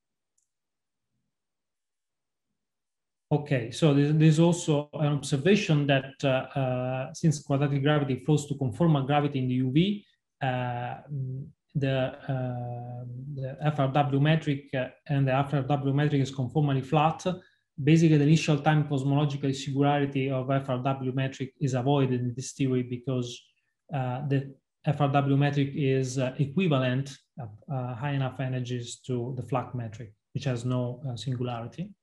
A: Okay, so there's also an observation that uh, uh, since quadratic gravity flows to conformal gravity in the U V, uh, the, uh, the F R W metric uh, and the F R W metric is conformally flat. Basically, the initial time cosmological singularity of F R W metric is avoided in this theory because uh, the F R W metric is uh, equivalent at uh, high enough energies to the Flack metric, which has no uh, singularity.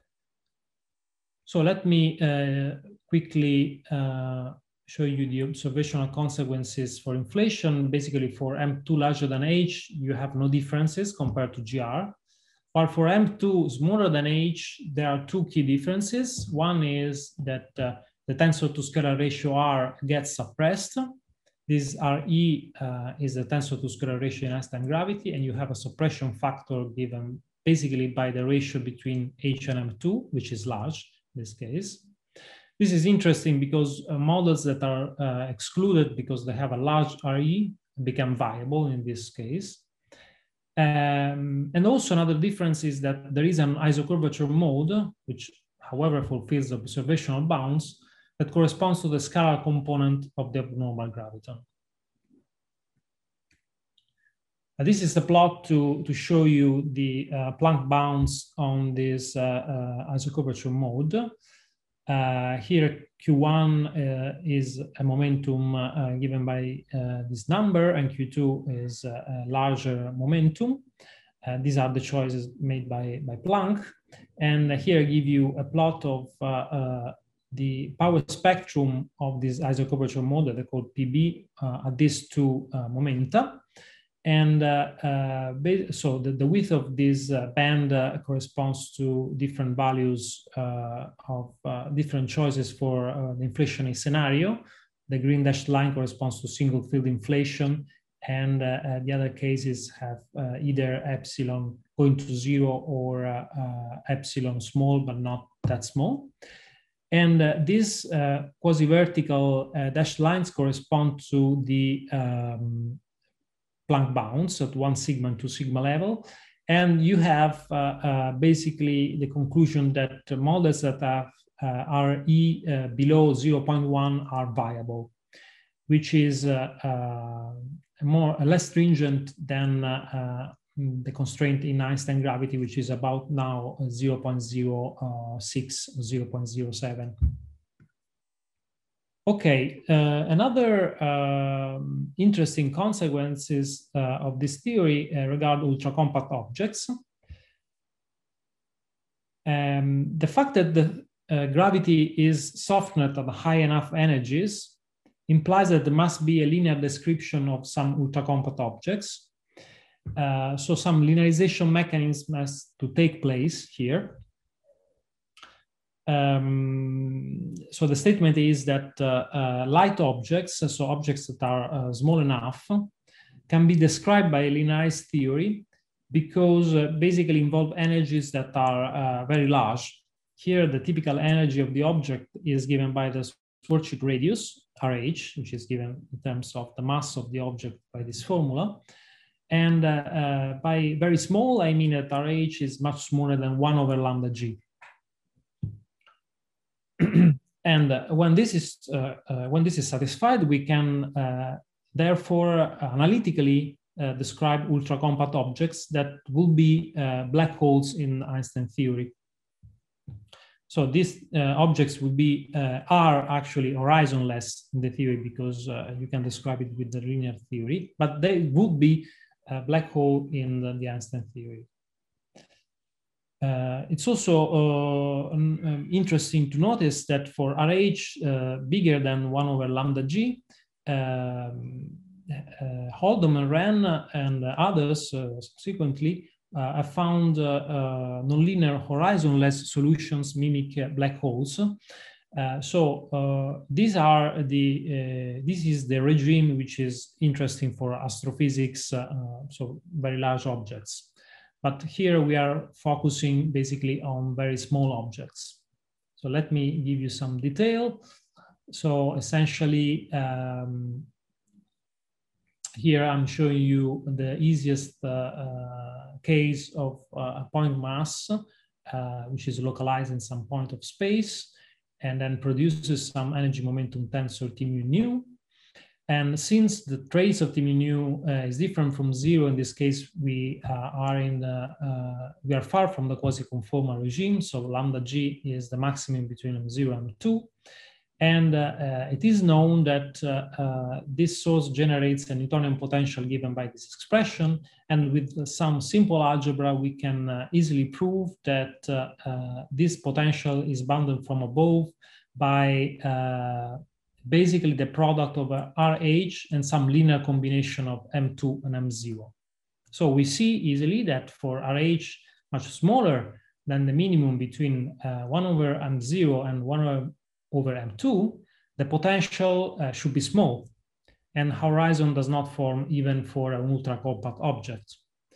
A: So let me uh, quickly uh, show you the observational consequences for inflation. Basically, for M two larger than H, you have no differences compared to G R. While for M two smaller than H, there are two key differences. One is that uh, the tensor to scalar ratio R gets suppressed. This R E uh, is the tensor to scalar ratio in Einstein gravity, and you have a suppression factor given basically by the ratio between H and M two, which is large in this case. This is interesting because uh, models that are uh, excluded because they have a large R E become viable in this case. Um, and also another difference is that there is an isocurvature mode, which however fulfills the observational bounds, that corresponds to the scalar component of the abnormal graviton. Uh, this is the plot to, to show you the uh, Planck bounds on this uh, uh, isocurvature mode. Uh, here Q one uh, is a momentum uh, given by uh, this number, and Q two is a, a larger momentum. Uh, these are the choices made by, by Planck. And here I give you a plot of uh, uh, the power spectrum of this isocurvature model, they call P B, uh, at these two uh, momenta. And uh, uh, so the, the width of this uh, band uh, corresponds to different values uh, of uh, different choices for uh, the inflationary scenario. The green dashed line corresponds to single field inflation, and uh, uh, the other cases have uh, either epsilon going to zero or uh, uh, epsilon small, but not that small. And uh, these uh, quasi-vertical uh, dashed lines correspond to the um, Planck bounds at one sigma and two sigma level. And you have uh, uh, basically the conclusion that models that have uh, R E uh, below zero point one are viable, which is uh, uh, more less stringent than uh, uh, the constraint in Einstein gravity, which is about now zero point zero six, zero point zero seven. Okay, uh, another um, interesting consequences uh, of this theory uh, regard ultracompact objects. Um, the fact that the uh, gravity is softened at high enough energies implies that there must be a linear description of some ultracompact objects. Uh, so some linearization mechanism has to take place here. Um, so the statement is that uh, uh, light objects, so objects that are uh, small enough, can be described by a linearized theory because uh, basically involve energies that are uh, very large. Here, the typical energy of the object is given by the Schwarzschild radius, R H, which is given in terms of the mass of the object by this formula. And uh, uh, by very small, I mean that R H is much smaller than one over lambda G. And uh, when this is uh, uh, when this is satisfied, we can uh, therefore uh, analytically uh, describe ultracompact objects that will be uh, black holes in Einstein theory. So these uh, objects will be uh, are actually horizonless in the theory because uh, you can describe it with the linear theory, but they would be a black hole in the, the Einstein theory. Uh, it's also uh, um, interesting to notice that for R H uh, bigger than one over lambda G, um, uh, Holdom and Wren and others uh, subsequently uh, have found uh, uh, nonlinear horizonless solutions mimic uh, black holes. Uh, so uh, these are the uh, this is the regime which is interesting for astrophysics, uh, so very large objects. But here we are focusing basically on very small objects. So let me give you some detail. So essentially, um, here I'm showing you the easiest uh, uh, case of uh, a point mass, uh, which is localized in some point of space, and then produces some energy momentum tensor T mu nu. And since the trace of T mu nu uh, is different from zero, in this case, we uh, are in the, uh, we are far from the quasi-conformal regime. So lambda G is the maximum between M zero and M two. And uh, uh, it is known that uh, uh, this source generates a Newtonian potential given by this expression. And with some simple algebra, we can uh, easily prove that uh, uh, this potential is bounded from above by uh, basically the product of R H and some linear combination of M two and M zero. So we see easily that for R H much smaller than the minimum between uh, one over M zero and one over M two, the potential uh, should be small, and horizon does not form even for an ultracompact object.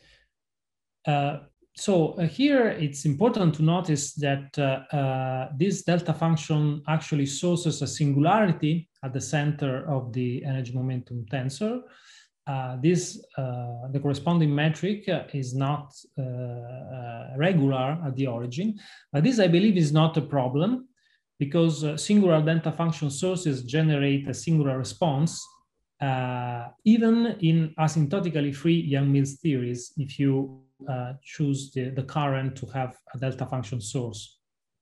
A: Uh, So uh, here it's important to notice that uh, uh, this delta function actually sources a singularity at the center of the energy momentum tensor. Uh, this, uh, the corresponding metric uh, is not uh, uh, regular at the origin, but this I believe is not a problem because uh, singular delta function sources generate a singular response uh, even in asymptotically free Yang-Mills theories if you Uh, choose the, the current to have a delta function source.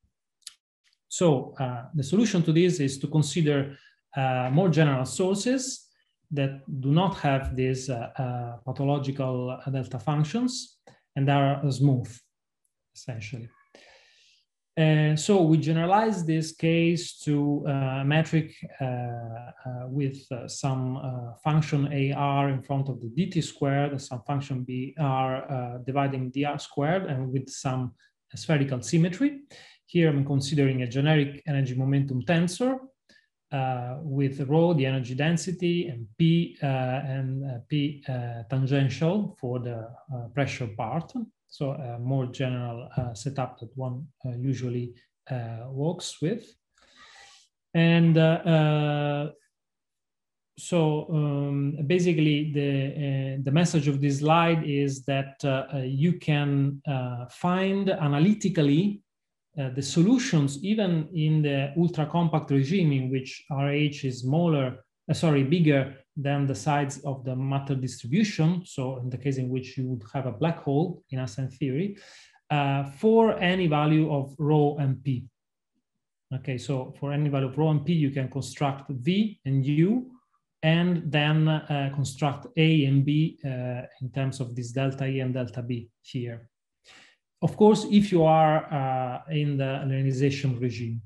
A: So uh, the solution to this is to consider uh, more general sources that do not have these uh, uh, pathological delta functions and are smooth, essentially. And so we generalize this case to a uh, metric uh, uh, with uh, some uh, function A R in front of the D T squared and some function B R uh, dividing D R squared, and with some spherical symmetry. Here I'm considering a generic energy momentum tensor uh, with rho, the energy density, and P uh, and uh, P uh, tangential for the uh, pressure part. So a more general uh, setup that one uh, usually uh, works with. And uh, uh, so um, basically the, uh, the message of this slide is that uh, uh, you can uh, find analytically uh, the solutions even in the ultra compact regime in which R H is smaller, uh, sorry, bigger than the size of the matter distribution. So in the case in which you would have a black hole in Einstein theory, uh, for any value of rho and P. Okay, so for any value of rho and P, you can construct V and U, and then uh, construct A and B uh, in terms of this delta E and delta B here. Of course, if you are uh, in the linearization regime.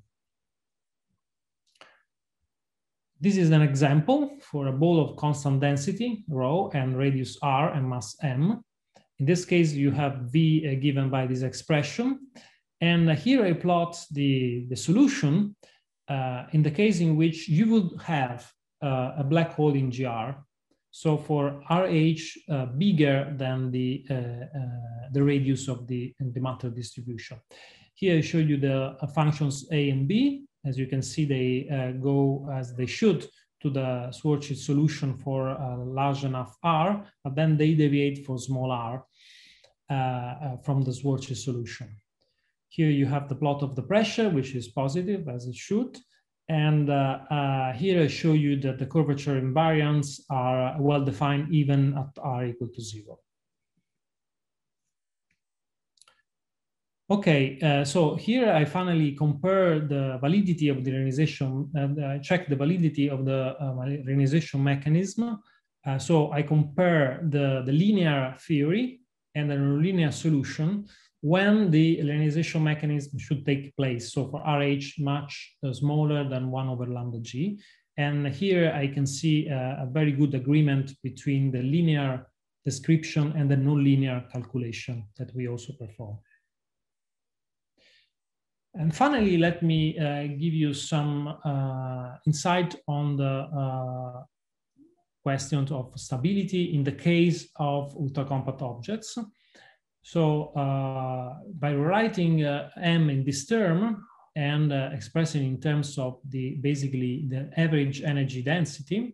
A: This is an example for a ball of constant density, rho, and radius r and mass m. In this case, you have V uh, given by this expression. And uh, here I plot the, the solution uh, in the case in which you would have uh, a black hole in G R. So for R H uh, bigger than the, uh, uh, the radius of the, the matter distribution. Here I show you the uh, functions A and B. As you can see, they uh, go as they should to the Schwarzschild solution for uh, large enough R, but then they deviate for small r uh, uh, from the Schwarzschild solution. Here you have the plot of the pressure, which is positive as it should. And uh, uh, here I show you that the curvature invariants are well defined even at r equal to zero. Okay, uh, so here I finally compare the validity of the linearization, and I check the validity of the uh, linearization mechanism. Uh, so I compare the, the linear theory and the nonlinear solution when the linearization mechanism should take place. So for R H much uh, smaller than one over lambda G. And here I can see uh, a very good agreement between the linear description and the nonlinear calculation that we also perform. And finally, let me uh, give you some uh, insight on the uh, questions of stability in the case of ultracompact objects. So uh, by writing uh, M in this term and uh, expressing in terms of the basically the average energy density,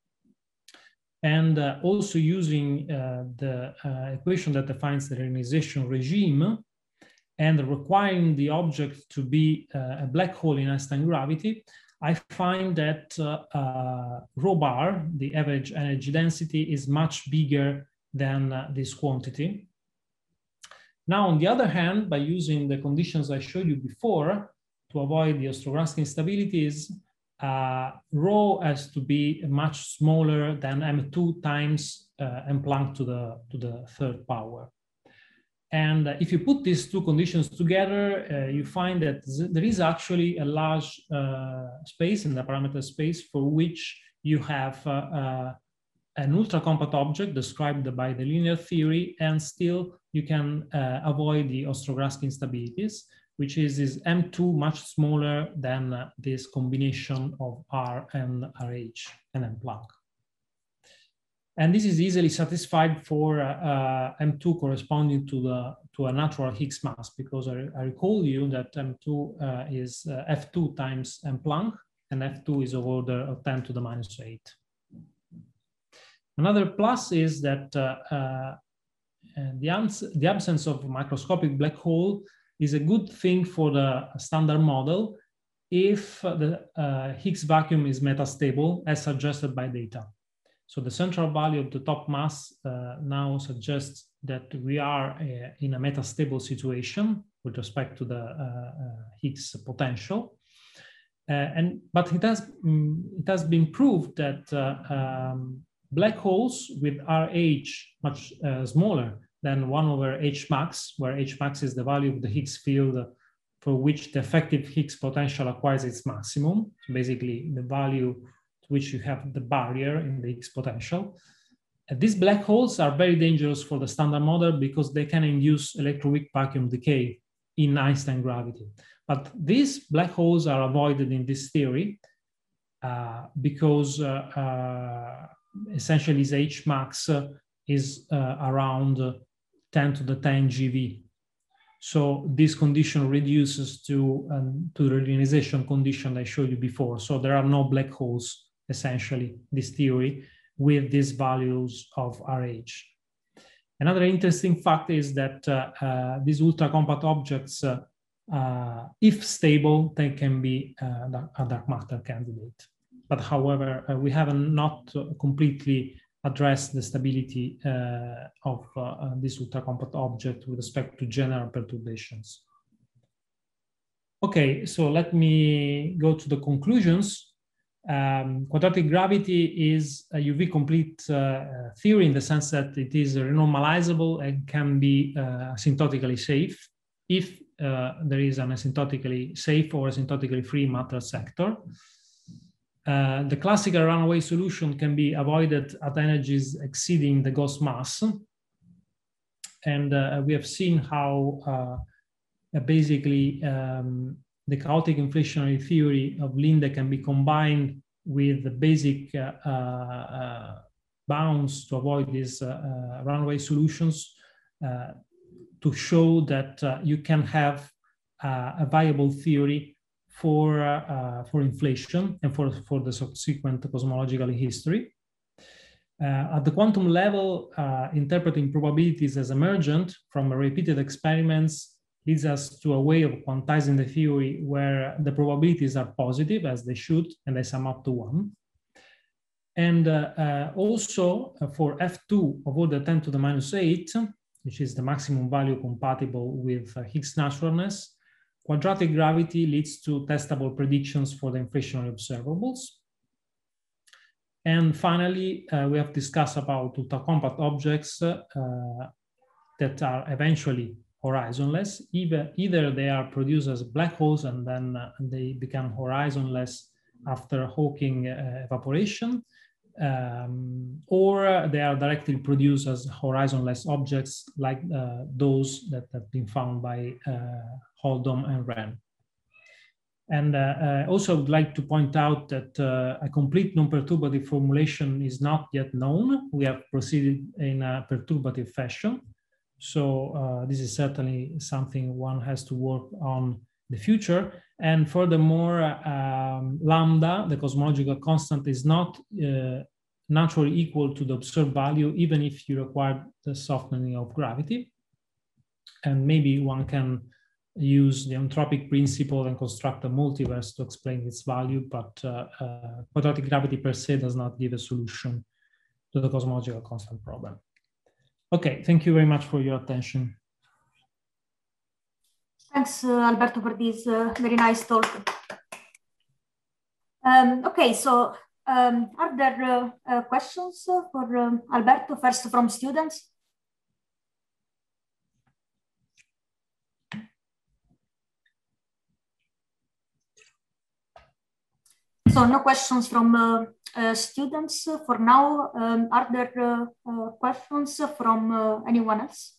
A: and uh, also using uh, the uh, equation that defines the linearization regime, and requiring the object to be uh, a black hole in Einstein gravity, I find that uh, uh, rho bar, the average energy density, is much bigger than uh, this quantity. Now, on the other hand, by using the conditions I showed you before to avoid the Ostrogradski instabilities, uh, rho has to be much smaller than M two times uh, M Planck to the, to the third power. And if you put these two conditions together, uh, you find that there is actually a large uh, space in the parameter space for which you have uh, uh, an ultra-compact object described by the linear theory, and still you can uh, avoid the Ostrogradski instabilities, which is, is M two much smaller than uh, this combination of R and R H and M Planck. And this is easily satisfied for uh, uh, M two corresponding to the to a natural Higgs mass, because I, I recall you that M two uh, is uh, F two times M Planck, and F two is of order of ten to the minus eight. Another plus is that uh, uh, the, abs the absence of microscopic black hole is a good thing for the standard model if the uh, Higgs vacuum is metastable as suggested by data. So the central value of the top mass uh, now suggests that we are uh, in a metastable situation with respect to the uh, uh, Higgs potential. Uh, and, but it has, um, it has been proved that uh, um, black holes with R H much uh, smaller then one over H max, where H max is the value of the Higgs field for which the effective Higgs potential acquires its maximum. So basically, the value to which you have the barrier in the Higgs potential. And these black holes are very dangerous for the Standard Model because they can induce electroweak vacuum decay in Einstein gravity. But these black holes are avoided in this theory uh, because uh, uh, essentially the H max uh, is uh, around ten to the ten G V. So this condition reduces to, um, to the reionization condition I showed you before. So there are no black holes, essentially, this theory, with these values of R H. Another interesting fact is that uh, uh, these ultra-compact objects, uh, uh, if stable, they can be uh, a dark matter candidate. But however, uh, we have not completely addressed the stability uh, of uh, uh, this ultra-compact object with respect to general perturbations. Okay, so let me go to the conclusions. Um, quadratic gravity is a U V complete uh, theory in the sense that it is renormalizable and can be uh, asymptotically safe if uh, there is an asymptotically safe or asymptotically free matter sector. Uh, the classical runaway solution can be avoided at energies exceeding the Gauss mass. And uh, we have seen how uh, basically um, the chaotic inflationary theory of Linde can be combined with the basic uh, uh, bounds to avoid these uh, uh, runaway solutions uh, to show that uh, you can have uh, a viable theory for, uh, uh, for inflation and for, for the subsequent cosmological history. Uh, at the quantum level, uh, interpreting probabilities as emergent from repeated experiments leads us to a way of quantizing the theory where the probabilities are positive, as they should, and they sum up to one. And uh, uh, also uh, for F two of order ten to the minus eight, which is the maximum value compatible with uh, Higgs naturalness, quadratic gravity leads to testable predictions for the inflationary observables. And finally, uh, we have discussed about ultra-compact objects uh, that are eventually horizonless. Either, either they are produced as black holes and then uh, they become horizonless after Hawking uh, evaporation, um, or they are directly produced as horizonless objects like uh, those that have been found by uh, Holdom and Wren. And uh, uh, also would like to point out that uh, a complete non-perturbative formulation is not yet known. We have proceeded in a perturbative fashion. So uh, this is certainly something one has to work on in the future. And furthermore, um, lambda, the cosmological constant, is not uh, naturally equal to the observed value, even if you require the softening of gravity. And maybe one can use the entropic principle and construct a multiverse to explain its value, but uh, uh, quadratic gravity per se does not give a solution to the cosmological constant problem. Okay, thank you very much for your attention.
B: Thanks, uh, Alberto, for this uh, very nice talk. Um, okay, so um, are there uh, uh, questions for um, Alberto, first from students? So no questions from uh, uh, students for now. Um, are there uh, uh, questions from uh, anyone else?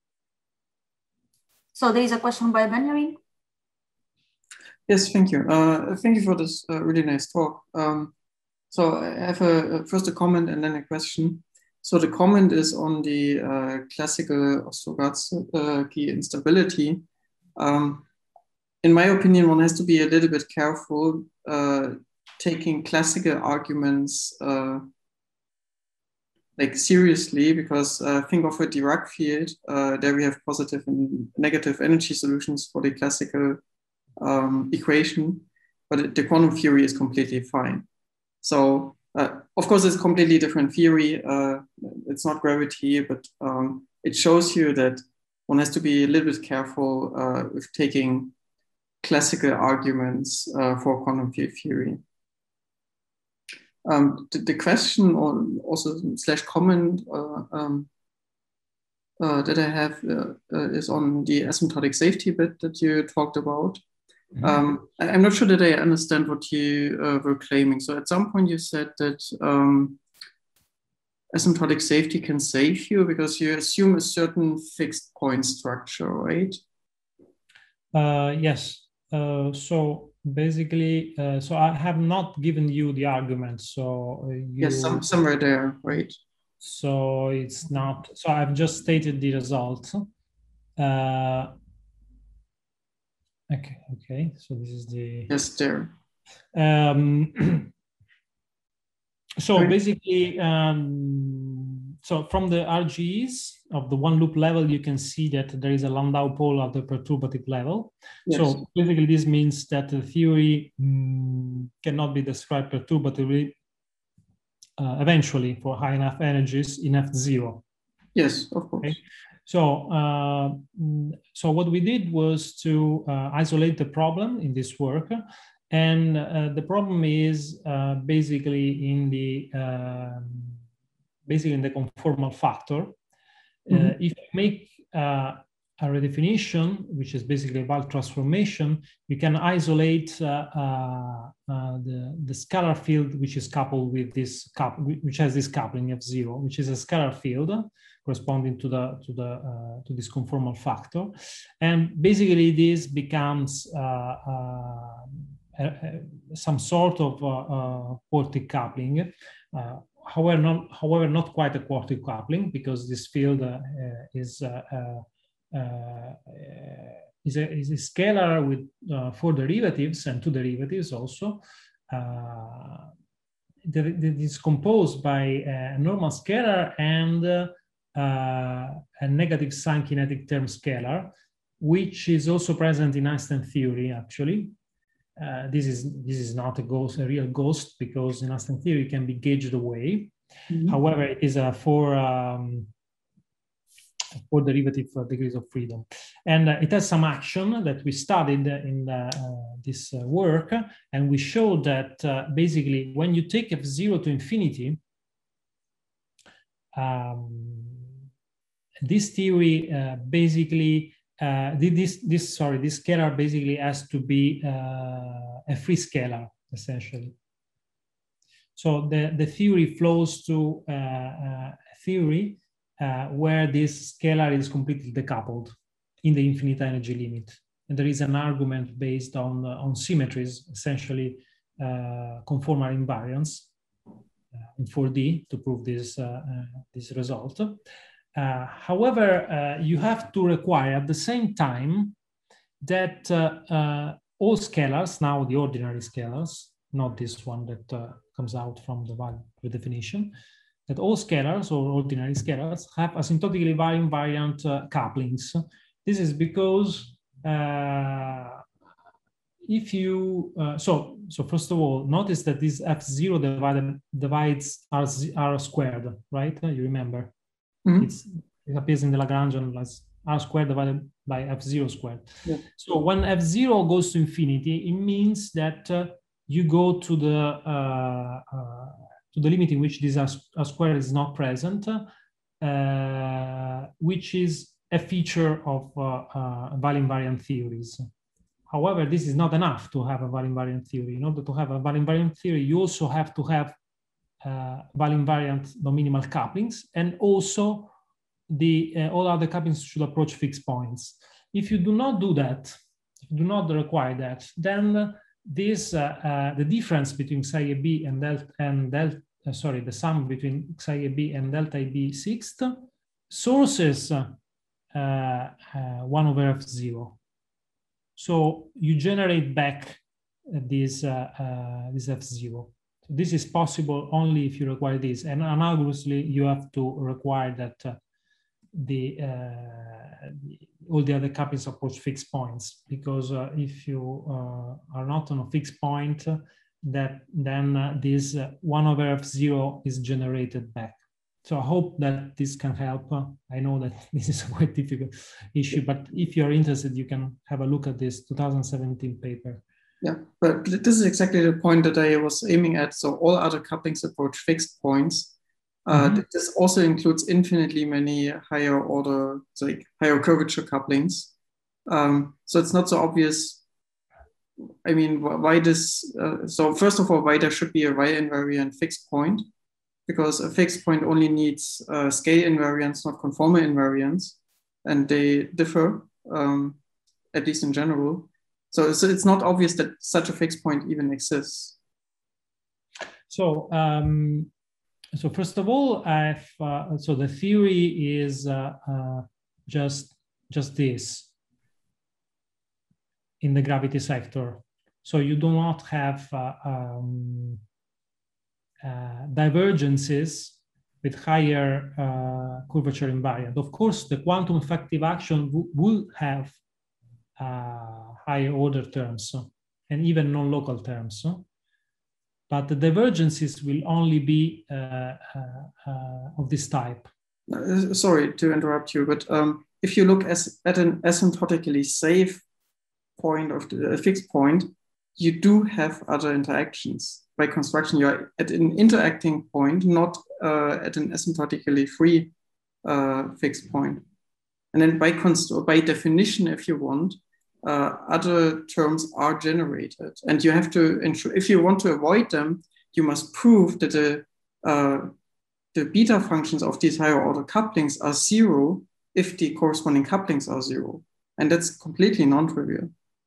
B: So there is a question by Benjamin.
E: Yes, thank you. Uh, thank you for this uh, really nice talk. Um, so I have a, first a comment and then a question. So the comment is on the uh, classical Ostrogatsky instability. Um, in my opinion, one has to be a little bit careful uh, taking classical arguments uh, like seriously, because uh, think of a Dirac field. Uh, there we have positive and negative energy solutions for the classical um, equation, but the quantum theory is completely fine. So uh, of course, it's completely different theory. Uh, it's not gravity, but um, it shows you that one has to be a little bit careful uh, with taking classical arguments uh, for quantum field theory. Um, the, the question or also slash comment uh, um, uh, that I have uh, uh, is on the asymptotic safety bit that you talked about. Mm-hmm. um, I'm not sure that I understand what you uh, were claiming. So at some point you said that um, asymptotic safety can save you because you assume a certain fixed point structure, right?
A: Uh, yes. Uh, so basically, uh, so I have not given you the argument. So you,
E: yes, some, somewhere there, right?
A: So it's not. So I've just stated the result. Uh, okay. Okay. So this is the.
E: Yes, there.
A: Um, so right. basically, um, so from the R G Es of the one loop level, you can see that there is a Landau pole at the perturbative level. Yes. So basically, this means that the theory um, cannot be described perturbatively uh, eventually for high enough energies in F zero.
E: Yes, of course. Okay?
A: So, uh, so what we did was to uh, isolate the problem in this work. And uh, the problem is uh, basically in the uh, basically in the conformal factor. Mm-hmm. uh, if you make uh, a redefinition, which is basically a bulk transformation, you can isolate uh, uh, uh, the, the scalar field which is coupled with this couple, which has this coupling F zero, which is a scalar field corresponding to the to the uh, to this conformal factor, and basically this becomes uh, uh, uh, some sort of uh, uh, quartic coupling. Uh, however, not however not quite a quartic coupling, because this field uh, is uh, uh, uh, is, a, is a scalar with uh, four derivatives and two derivatives also. Uh, that is composed by a normal scalar and uh, uh, a negative sign kinetic term scalar, which is also present in Einstein theory, actually. Uh, this is this is not a ghost, a real ghost, because in Einstein theory it can be gauged away. Mm-hmm. However, it is a four um, four derivative degrees of freedom, and uh, it has some action that we studied in uh, this uh, work, and we showed that uh, basically when you take F zero to infinity, um, this theory uh, basically. Uh, this, this, sorry, this scalar basically has to be uh, a free scalar, essentially. So the, the theory flows to uh, a theory uh, where this scalar is completely decoupled in the infinite energy limit. And there is an argument based on, uh, on symmetries, essentially uh, conformal invariance uh, in four D to prove this, uh, uh, this result. Uh, however, uh, you have to require at the same time that uh, uh, all scalars, now the ordinary scalars, not this one that uh, comes out from the redefinition, that all scalars or ordinary scalars have asymptotically varying invariant uh, couplings. This is because uh, if you, uh, so, so first of all, notice that this F zero divided, divides R, R squared, right? You remember? Mm-hmm. It's, it appears in the Lagrangian as R squared divided by F zero squared. Yeah. So when F zero goes to infinity, it means that uh, you go to the uh, uh, to the limit in which this R, R squared is not present, uh, which is a feature of uh, uh, Weyl invariant theories. However, this is not enough to have a Weyl invariant theory. In order to have a Weyl invariant theory, you also have to have Uh, Weyl invariant non-minimal couplings, and also the uh, all other couplings should approach fixed points. If you do not do that, if you do not require that, then this uh, uh, the difference between psi A B and delta and delta uh, sorry the sum between psi A B and delta A B sixth sources uh, uh, one over F zero. So you generate back uh, this uh, uh, this F zero. This is possible only if you require this, and analogously, you have to require that uh, the, uh, the all the other couplings approach fixed points. Because uh, if you uh, are not on a fixed point, uh, that then uh, this uh, one over F zero is generated back. So I hope that this can help. Uh, I know that this is a quite difficult issue, but if you are interested, you can have a look at this two thousand seventeen paper.
E: Yeah, but this is exactly the point that I was aiming at. So all other couplings approach fixed points. Uh,
A: Mm-hmm.
E: This also includes infinitely many higher order, like higher curvature couplings. Um, so it's not so obvious. I mean, why this? Uh, so first of all, why there should be a Y invariant fixed point, because a fixed point only needs uh, scale invariance, not conformal invariance, and they differ, um, at least in general. So, so it's not obvious that such a fixed point even exists.
A: So, um, so first of all, I've, uh, so the theory is uh, uh, just just this in the gravity sector. So you do not have uh, um, uh, divergences with higher uh, curvature invariant. Of course, the quantum effective action will have uh, higher order terms and even non-local terms. But the divergences will only be uh, uh, uh, of this type.
E: Uh, sorry to interrupt you, but um, if you look as, at an asymptotically safe point of the uh, fixed point, you do have other interactions. By construction, you're at an interacting point, not uh, at an asymptotically free uh, fixed point. And then by, const by definition, if you want, uh, other terms are generated. And you have to ensure, if you want to avoid them, you must prove that the, uh, the beta functions of these higher order couplings are zero if the corresponding couplings are zero. And that's completely non-trivial.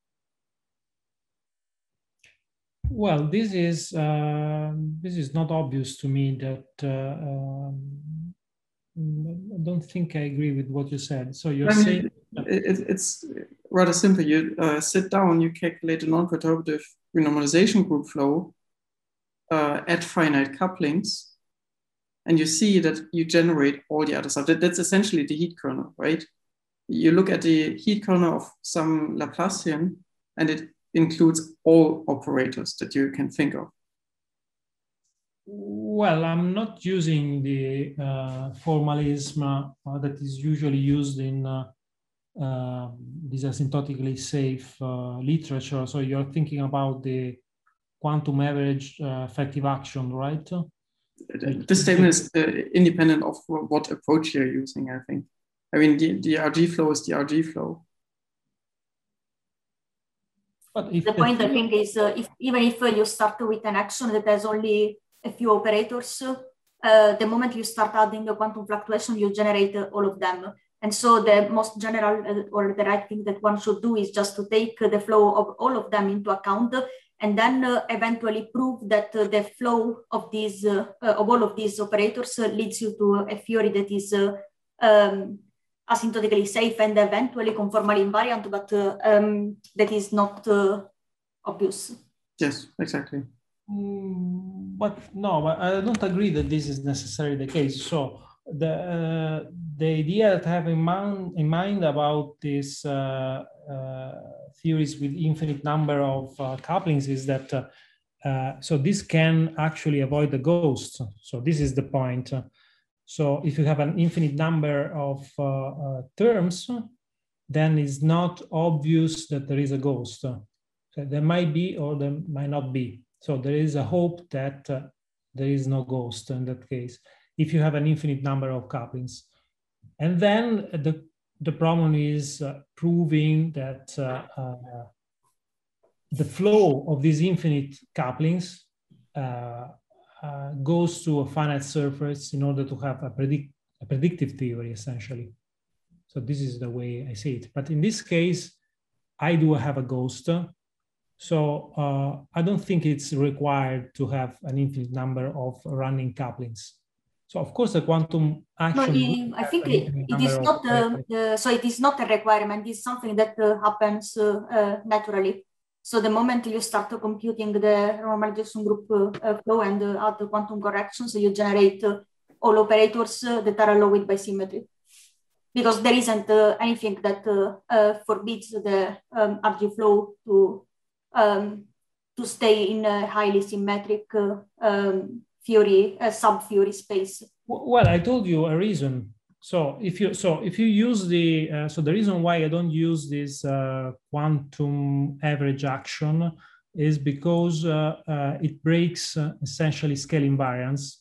A: Well, this is uh, this is not obvious to me. That uh, um, I don't think I agree with what you said. So you're
E: I mean,
A: saying
E: it, it's rather simple. You uh, sit down, you calculate a non-perturbative renormalization group flow uh, at finite couplings, and you see that you generate all the other stuff. That, that's essentially the heat kernel, right? You look at the heat kernel of some Laplacian, and it includes all operators that you can think of.
A: Well, I'm not using the uh, formalism uh, that is usually used in uh, uh, this asymptotically safe uh, literature. So you're thinking about the quantum average uh, effective action, right?
E: This statement is uh, independent of what approach you're using, I think. I mean, the, the R G flow is the R G flow.
A: But if
B: the point, I think, is uh, if even if uh, you start with an action that has only a few operators, uh, the moment you start adding the quantum fluctuation, you generate uh, all of them. And so the most general uh, or the right thing that one should do is just to take uh, the flow of all of them into account, and then uh, eventually prove that uh, the flow of these uh, uh, of all of these operators uh, leads you to a theory that is uh, um, asymptotically safe and eventually conformally invariant, but uh, um, that is not uh, obvious.
E: Yes, exactly.
A: Mm, but no, I don't agree that this is necessarily the case. So the uh, the idea that I have in mind, in mind about these uh, uh, theories with infinite number of uh, couplings is that uh, uh, so this can actually avoid the ghost. So this is the point. So if you have an infinite number of uh, uh, terms, then it's not obvious that there is a ghost. So there might be or there might not be. So there is a hope that uh, there is no ghost in that case, if you have an infinite number of couplings. And then the, the problem is uh, proving that uh, uh, the flow of these infinite couplings uh, uh, goes to a finite surface in order to have a, predict, a predictive theory, essentially. So this is the way I see it. But in this case, I do have a ghost. So uh, I don't think it's required to have an infinite number of running couplings. So of course, the quantum action.
B: No, I think it, it is not. Uh, uh, so it is not a requirement. It's something that uh, happens uh, uh, naturally. So the moment you start computing the normalization group uh, flow and uh, add the quantum corrections, you generate uh, all operators uh, that are allowed by symmetry. Because there isn't uh, anything that uh, uh, forbids the um, R G flow to um, to stay in a highly symmetric uh, um, theory, uh, sub-theory space.
A: Well, I told you a reason. So if you so if you use the uh, so the reason why I don't use this uh, quantum average action is because uh, uh, it breaks uh, essentially scale invariance,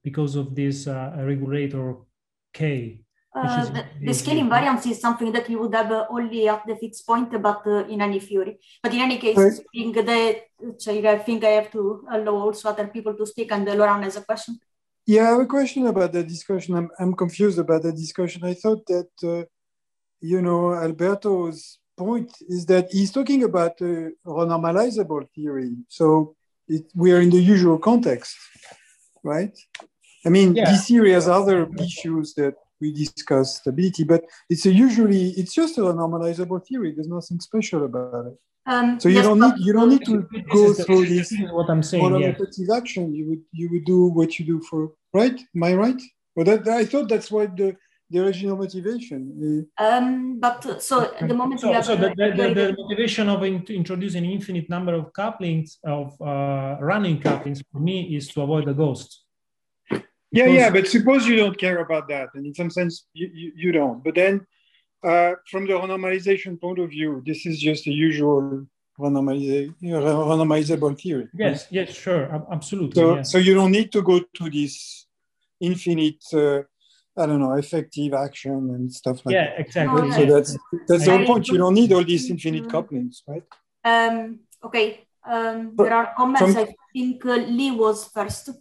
A: because of this uh, regulator K.
B: Uh, the, the scale invariance is something that you would have uh, only at the fixed point, but uh, in any theory. But in any case, right. Speaking the, so I think I have to allow also other people to speak, and uh, Laurent has a question.
D: Yeah, I have a question about the discussion. I'm, I'm confused about the discussion. I thought that, uh, you know, Alberto's point is that he's talking about a renormalizable theory. So it, we are in the usual context, right? I mean, yeah. This theory has other issues that we discuss stability, but it's a usually, it's just a normalizable theory. There's nothing special about it. Um, so you yes, don't need you don't need to go through this.
A: This is what I'm saying.
D: Model
A: yeah.
D: effective action. You would you would do what you do for right. Am I right? Well, that, I thought that's what the the original motivation.
B: Um, but uh, so the moment
A: so,
B: you have
A: so the, the, the, the motivation of in, introducing an infinite number of couplings of uh, running couplings for me is to avoid the ghost.
D: Yeah, yeah, but suppose you don't care about that, and in some sense you, you, you don't. But then, uh, from the renormalization point of view, this is just a usual renormaliza renormalizable theory.
A: Yes, right? Yes, sure, absolutely.
D: So,
A: yes.
D: so you don't need to go to this infinite, uh, I don't know, effective action and stuff like
A: yeah,
D: that.
A: Yeah, exactly.
D: So that's that's the whole point. You don't need all these infinite couplings, right?
B: Um. Okay. Um. There are comments. From, I think uh, Lee was first.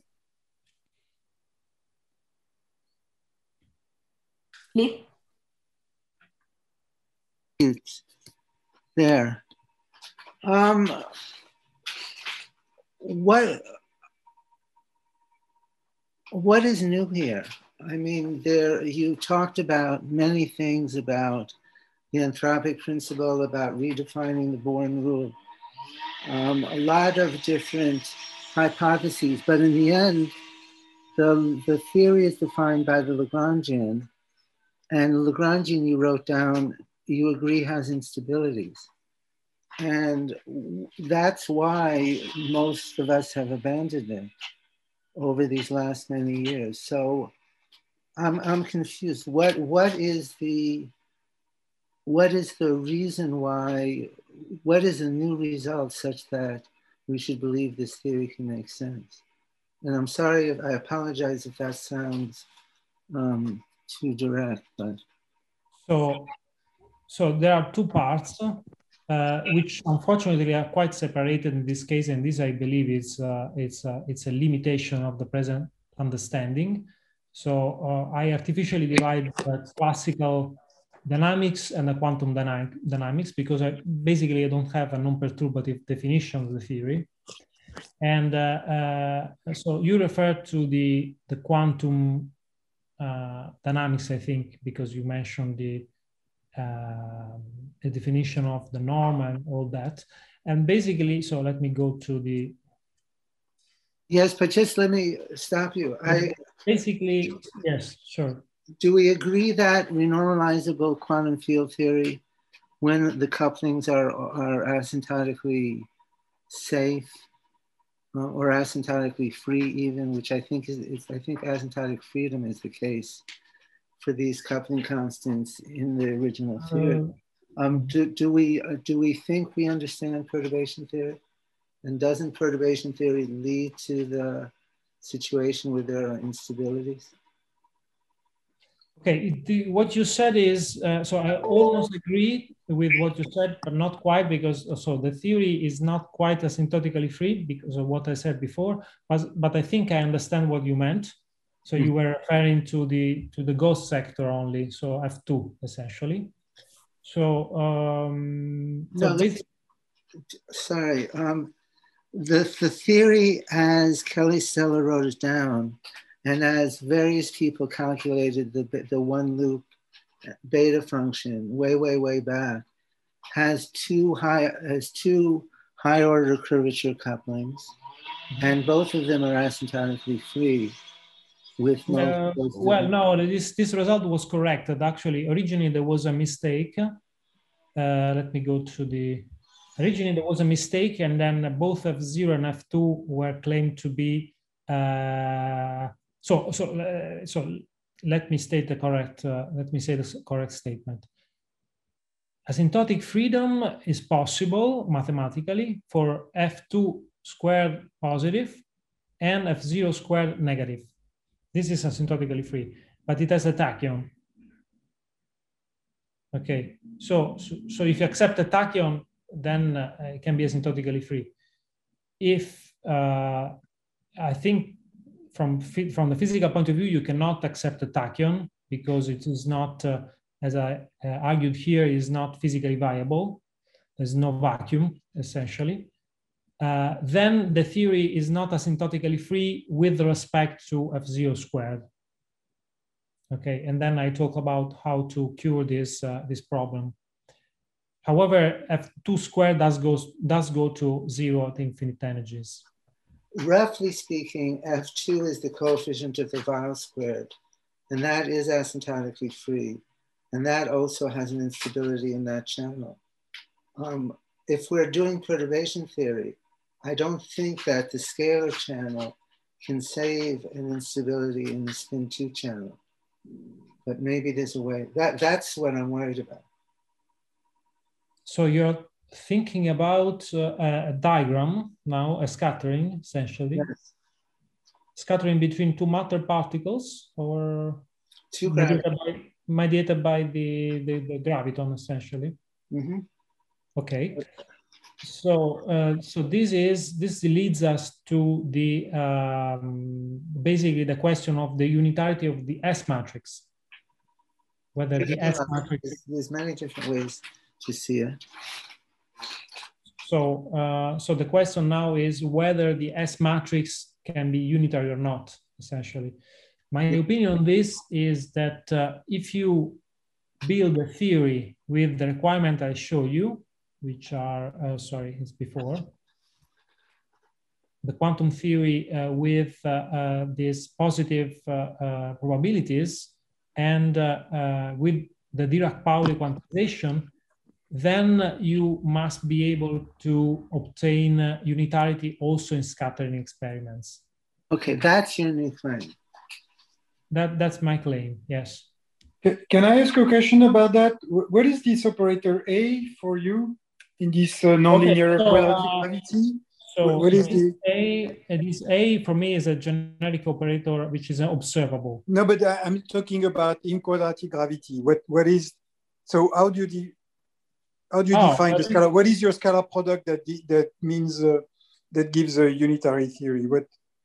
B: Lee?
C: There. Um, what, what is new here? I mean, there you talked about many things about the anthropic principle, about redefining the Born rule, um, a lot of different hypotheses, but in the end, the, the theory is defined by the Lagrangian. And Lagrangian, you wrote down, you agree has instabilities. And that's why most of us have abandoned it over these last many years. So I'm, I'm confused. What, what is the, what is the reason why, what is a new result such that we should believe this theory can make sense? And I'm sorry, if, I apologize if that sounds, um, too direct, but
A: so so there are two parts uh, which unfortunately are quite separated in this case, and this I believe is uh, it's uh, it's a limitation of the present understanding. So uh, I artificially divide uh, classical dynamics and the quantum dynamic dynamics because I basically I don't have a non-perturbative definition of the theory. And uh, uh, so you refer to the the quantum Uh, dynamics, I think, because you mentioned the, uh, the definition of the norm and all that. And basically, so let me go to the...
C: Yes, but just let me stop you. I
A: Basically, yes, sure.
C: Do we agree that renormalizable quantum field theory, when the couplings are, are asymptotically safe, Uh, or asymptotically free even, which I think is, is, I think asymptotic freedom is the case for these coupling constants in the original theory. Uh, um, do, do, we, uh, do we think we understand perturbation theory? And doesn't perturbation theory lead to the situation where there are instabilities?
A: Okay, the, what you said is, uh, so I almost agree with what you said, but not quite, because so the theory is not quite asymptotically free because of what I said before, but, but I think I understand what you meant. So you were referring to the, to the ghost sector only, so F two essentially. So, um, so
C: no, sorry, um, the, the theory as Kelly Stella wrote it down, and as various people calculated the, the one loop beta function way, way, way back, has two high, has two high order curvature couplings, and both of them are asymptotically free with no.
A: Uh, well, no, this, this result was corrected. Actually, originally there was a mistake. Uh, let me go to the, originally there was a mistake, and then both F zero and F two were claimed to be uh, So, so, uh, so let me state the correct, uh, let me say the correct statement. Asymptotic freedom is possible mathematically for F two squared positive and F zero squared negative. This is asymptotically free, but it has a tachyon. Okay, so, so, so if you accept a tachyon, then uh, it can be asymptotically free. If uh, I think from, from the physical point of view, you cannot accept a tachyon because it is not, uh, as I uh, argued here, is not physically viable. There's no vacuum, essentially. Uh, then the theory is not asymptotically free with respect to F zero squared. Okay, and then I talk about how to cure this, uh, this problem. However, F two squared does go, does go to zero at infinite energies.
C: Roughly speaking, F two is the coefficient of the Weyl squared, and that is asymptotically free. And that also has an instability in that channel. Um, if we're doing perturbation theory, I don't think that the scalar channel can save an instability in the spin two channel. But maybe there's a way. That, that's what I'm worried about.
A: So you're thinking about uh, a diagram now, a scattering, essentially.
C: Yes.
A: Scattering between two matter particles, or
C: two
A: mediated by, mediated by the, the, the graviton, essentially.
C: Mm-hmm.
A: Okay. So, uh, so this is this leads us to the um, basically the question of the unitarity of the S matrix. Whether the S matrix.
C: There's, there's many different ways to see it.
A: So, uh, so the question now is whether the S matrix can be unitary or not. Essentially, my opinion on this is that uh, if you build a theory with the requirement I show you, which are, uh, sorry, it's before, the quantum theory uh, with uh, uh, these positive uh, uh, probabilities and uh, uh, with the Dirac-Pauli quantization, then you must be able to obtain uh, unitarity also in scattering experiments.
C: Okay, that's your new claim.
A: That, that's my claim, yes.
D: Can I ask a question about that? What is this operator A for you in this uh, nonlinear
A: okay, so,
D: quadratic
A: uh,
D: gravity?
A: So
D: what is the
A: A? This A for me is a generic operator which is observable.
D: No, but I, I'm talking about in quadratic gravity. What what is so? How do you de, how do you oh, define the scalar? What is your scalar product that that means uh, that gives a unitary theory? What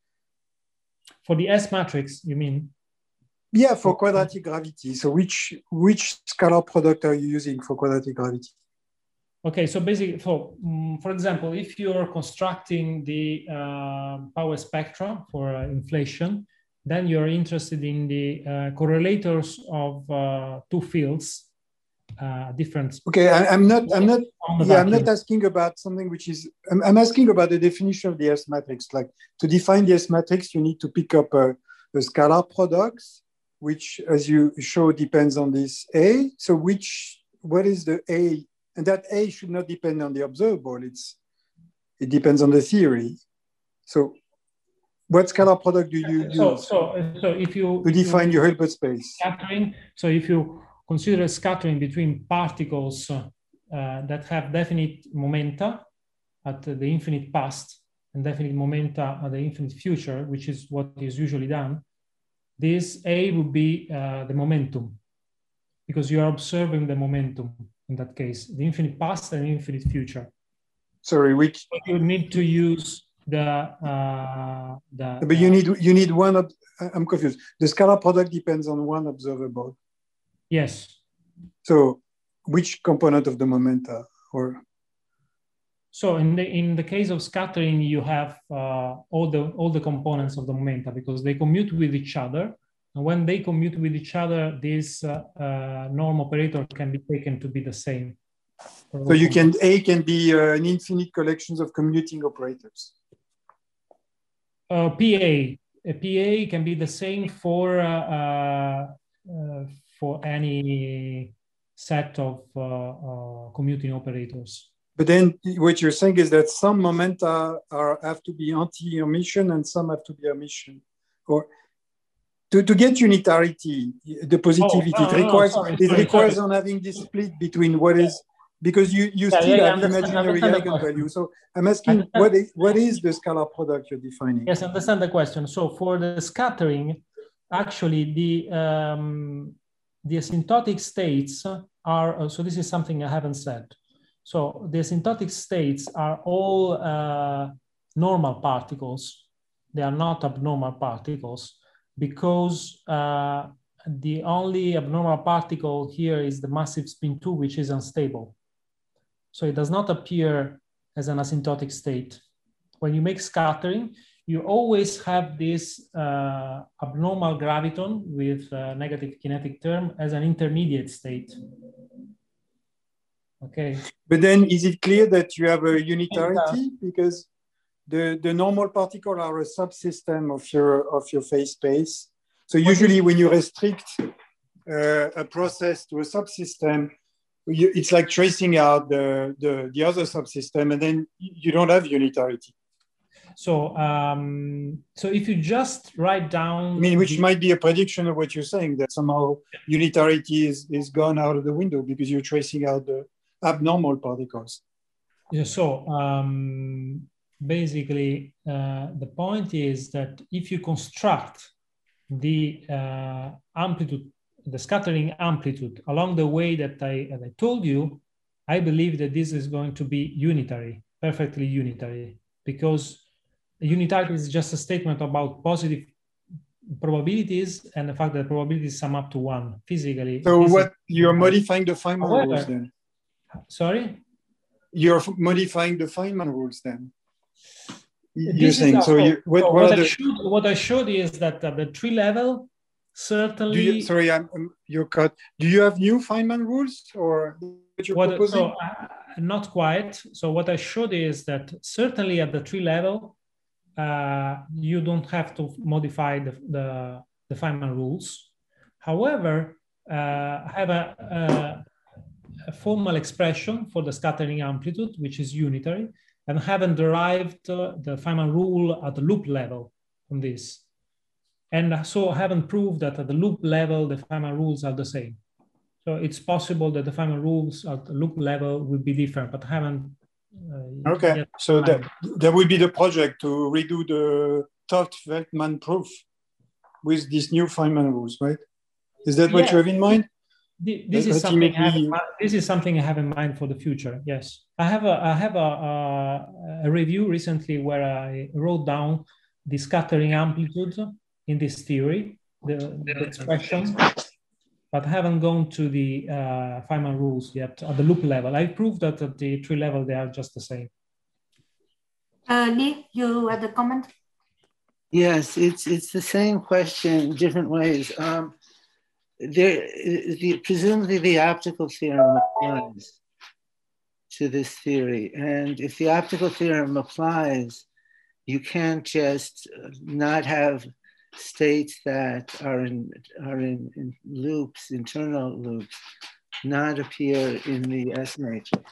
A: for the S matrix? You mean?
D: Yeah, for quadratic gravity. So which which scalar product are you using for quadratic gravity?
A: Okay, so basically, so, um, for example, if you're constructing the uh, power spectra for uh, inflation, then you're interested in the uh, correlators of uh, two fields, uh, different.
D: Okay, I, I'm not. I'm not. Yeah, I'm not asking about something which is. I'm, I'm asking about the definition of the S matrix. Like to define the S matrix, you need to pick up a, a scalar products, which, as you show, depends on this A. So, which what is the A? And that A should not depend on the observable. It's, it depends on the theory. So what scalar product do you use
A: so, so, so if you,
D: to
A: if
D: define
A: you,
D: your Hilbert space?
A: Scattering, so if you consider scattering between particles uh, that have definite momenta at the infinite past and definite momenta at the infinite future, which is what is usually done, this A would be uh, the momentum, because you are observing the momentum. In that case, the infinite past and infinite future.
D: Sorry, which
A: but you need to use the uh, the.
D: But you need you need one. Of, I'm confused. The scalar product depends on one observable.
A: Yes.
D: So, which component of the momenta, or?
A: So in the in the case of scattering, you have uh, all the all the components of the momenta because they commute with each other. And when they commute with each other, this uh, uh, norm operator can be taken to be the same.
D: So you can, A can be uh, an infinite collections of commuting operators.
A: Uh, P A. A P A can be the same for, uh, uh, uh, for any set of uh, uh, commuting operators.
D: But then what you're saying is that some momenta are, have to be anti-emission and some have to be emission. Or To, to get unitarity, the positivity,
A: oh, no,
D: it requires,
A: no, sorry,
D: it
A: sorry,
D: requires
A: sorry.
D: on having this split between what is, because you, you
A: yeah,
D: still
A: yeah,
D: have
A: understand,
D: imaginary
A: understand
D: eigenvalue. So I'm asking, what is, what is the scalar product you're defining?
A: Yes, understand the question. So for the scattering, actually the um, the asymptotic states are, uh, so this is something I haven't said. So the asymptotic states are all uh, normal particles. They are not abnormal particles, because uh, the only abnormal particle here is the massive spin two, which is unstable. So it does not appear as an asymptotic state. When you make scattering, you always have this uh, abnormal graviton with a negative kinetic term as an intermediate state. Okay.
D: But then is it clear that you have a unitarity? Because the, the normal particles are a subsystem of your, of your phase space. So usually when you restrict uh, a process to a subsystem, you, it's like tracing out the, the, the other subsystem, and then you don't have unitarity.
A: So, um, so if you just write down...
D: I mean, which
A: the,
D: might be a prediction of what you're saying, that somehow unitarity is, is gone out of the window because you're tracing out the abnormal particles.
A: Yeah, so um, basically, uh, the point is that if you construct the uh, amplitude, the scattering amplitude along the way that I, that I told you, I believe that this is going to be unitary, perfectly unitary, because unitarity is just a statement about positive probabilities and the fact that probabilities sum up to one physically.
D: So what, you're modifying the Feynman
A: However,
D: rules then?
A: Sorry?
D: You're modifying the Feynman rules then?
A: This
D: You're saying, so, you, what,
A: so
D: what,
A: what,
D: are
A: I
D: the,
A: showed, what I showed is that at the tree level, certainly...
D: do you, sorry, I'm, I'm, you're cut. Do you have new Feynman rules, or what you're
A: what,
D: proposing?
A: so, uh, not quite. So what I showed is that certainly at the tree level, uh, you don't have to modify the, the, the Feynman rules. However, uh, I have a, a, a formal expression for the scattering amplitude, which is unitary, and haven't derived uh, the Feynman rule at the loop level from this. And so I haven't proved that at the loop level, the Feynman rules are the same. So it's possible that the Feynman rules at the loop level will be different, but I haven't. Uh,
D: okay, so that, that will be the project to redo the Toft-Veltman proof with these new Feynman rules, right? Is that what yeah. you have in mind?
A: This is, something I have in mind, this is something I have in mind for the future. Yes, I have a I have a, a, a review recently where I wrote down the scattering amplitude in this theory, the, the expression, but I haven't gone to the uh, Feynman rules yet at the loop level. I proved that at the tree level they are just the same.
B: Uh, Lee, you had a comment?
C: Yes, it's it's the same question, different ways. Um, There, the, presumably the optical theorem applies to this theory. And if the optical theorem applies, you can't just not have states that are in, are in, in loops, internal loops, not appear in the S matrix.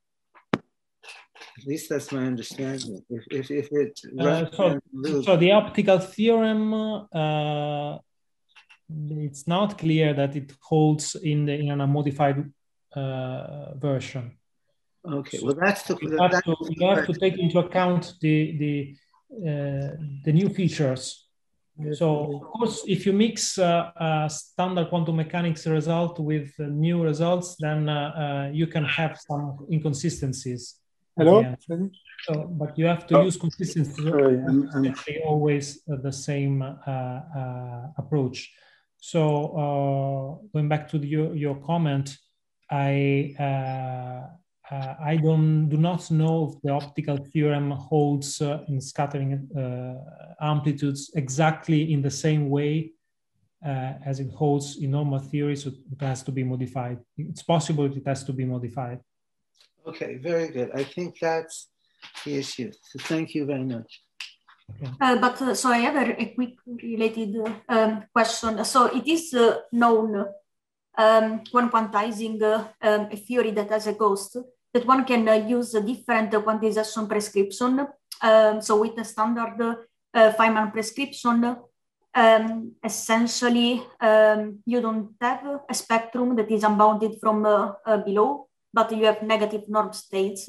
C: At least that's my understanding. If, if, if it
A: uh, so, so the optical theorem, uh, it's not clear that it holds in the in a modified uh, version.
C: Okay, well that's the.
A: You have, to, you have to take into account the the uh, the new features. So of course, if you mix uh, a standard quantum mechanics result with uh, new results, then uh, uh, you can have some inconsistencies.
D: Hello.
A: So, but you have to oh. use consistency.
D: Sorry, I'm, I'm...
A: always uh, the same uh, uh, approach. So uh, going back to the, your, your comment, I uh, uh, I don't do not know if the optical theorem holds uh, in scattering uh, amplitudes exactly in the same way uh, as it holds in normal theory. So it has to be modified. It's possible it has to be modified.
C: Okay, very good. I think that's the issue. So thank you very much.
B: Okay. Uh, but uh, so I have a, a quick related uh, um, question. So it is uh, known um, when quantizing uh, um, a theory that has a ghost that one can uh, use a different uh, quantization prescription. Um, so with the standard uh, Feynman prescription, um, essentially um, you don't have a spectrum that is unbounded from uh, uh, below, but you have negative norm states.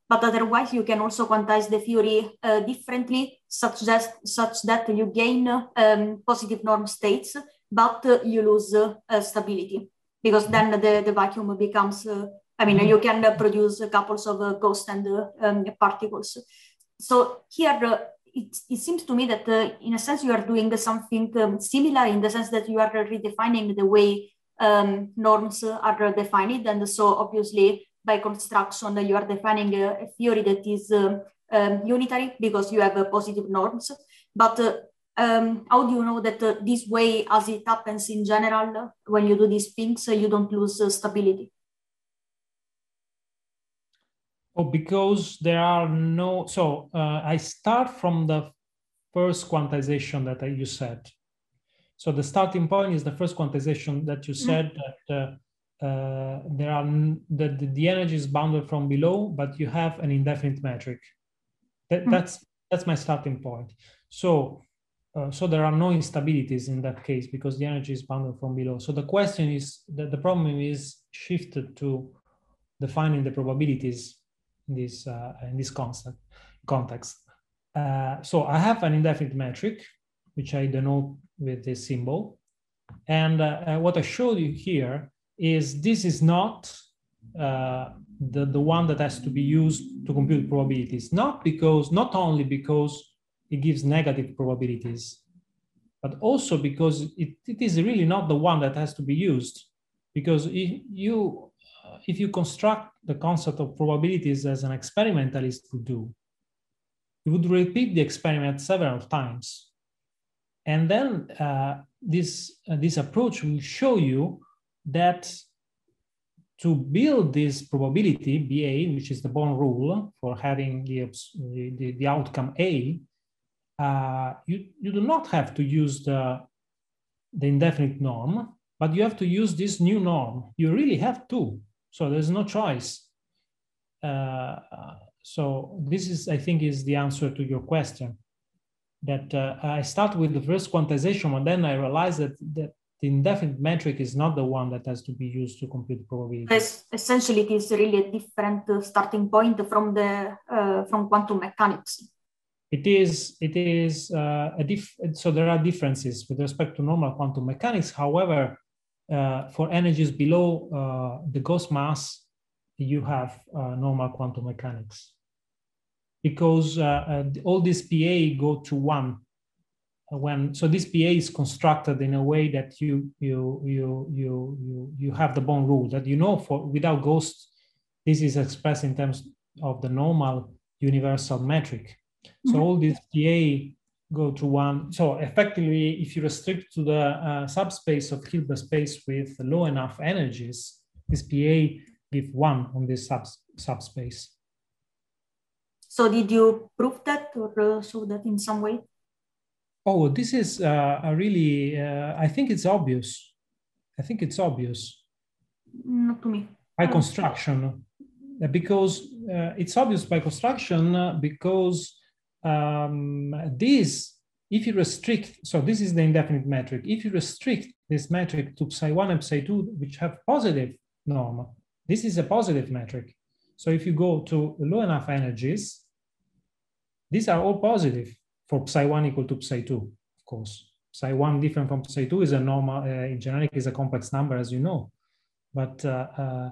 B: but otherwise you can also quantize the theory uh, differently, such that, such that you gain um, positive norm states, but uh, you lose uh, uh, stability, because then the, the vacuum becomes, uh, I mean, you can uh, produce couples of uh, ghost and uh, um, particles. So here, uh, it, it seems to me that uh, in a sense you are doing something um, similar, in the sense that you are redefining the way um, norms are defined. And so obviously by construction, you are defining a, a theory that is um, um, unitary because you have uh, positive norms. But uh, um, how do you know that uh, this way, as it happens in general, when you do these things, uh, you don't lose uh, stability?
A: Oh, because there are no, so uh, I start from the first quantization that I, you said. So the starting point is the first quantization that you said, mm-hmm. that uh, uh, there are, that the, the energy is bounded from below, but you have an indefinite metric. That, mm-hmm. That's that's my starting point. So, uh, so there are no instabilities in that case because the energy is bounded from below. So the question is, that the problem is shifted to defining the probabilities in this, uh, in this concept, context. Uh, so I have an indefinite metric, which I denote with this symbol. And uh, uh, what I showed you here is this is not uh, the, the one that has to be used to compute probabilities, not because, not only because it gives negative probabilities, but also because it, it is really not the one that has to be used. Because if you, uh, if you construct the concept of probabilities as an experimentalist would do, you would repeat the experiment several times. And then uh, this, uh, this approach will show you that to build this probability, B A, which is the Born rule for having the, the, the outcome A, uh, you, you do not have to use the, the indefinite norm, but you have to use this new norm. You really have to, so there's no choice. Uh, so this is, I think, is the answer to your question. That uh, I start with the first quantization, and then I realize that, that the indefinite metric is not the one that has to be used to compute probability.
B: Yes, essentially, it is really a different uh, starting point from the uh, from quantum mechanics.
A: It is. It is uh, a diff. So there are differences with respect to normal quantum mechanics. However, uh, for energies below uh, the Gauss mass, you have uh, normal quantum mechanics. Because uh, uh, all this P A go to one when, so this P A is constructed in a way that you you you you you you have the Born rule that you know for without ghosts, this is expressed in terms of the normal universal metric. So mm-hmm. all these P A go to one. So effectively, if you restrict to the uh, subspace of Hilbert space with low enough energies, this P A give one on this sub subspace.
B: So did you prove that or uh, show that in some way?
A: Oh, this is uh, a really, uh, I think it's obvious. I think it's obvious.
B: Not to me.
A: By construction, because uh, it's obvious by construction because um, this, if you restrict, so this is the indefinite metric. If you restrict this metric to psi one and psi two, which have positive norm, this is a positive metric. So if you go to low enough energies, these are all positive for psi one equal to psi two, of course. Psi one different from psi two is a normal, uh, in generic is a complex number, as you know. But uh, uh,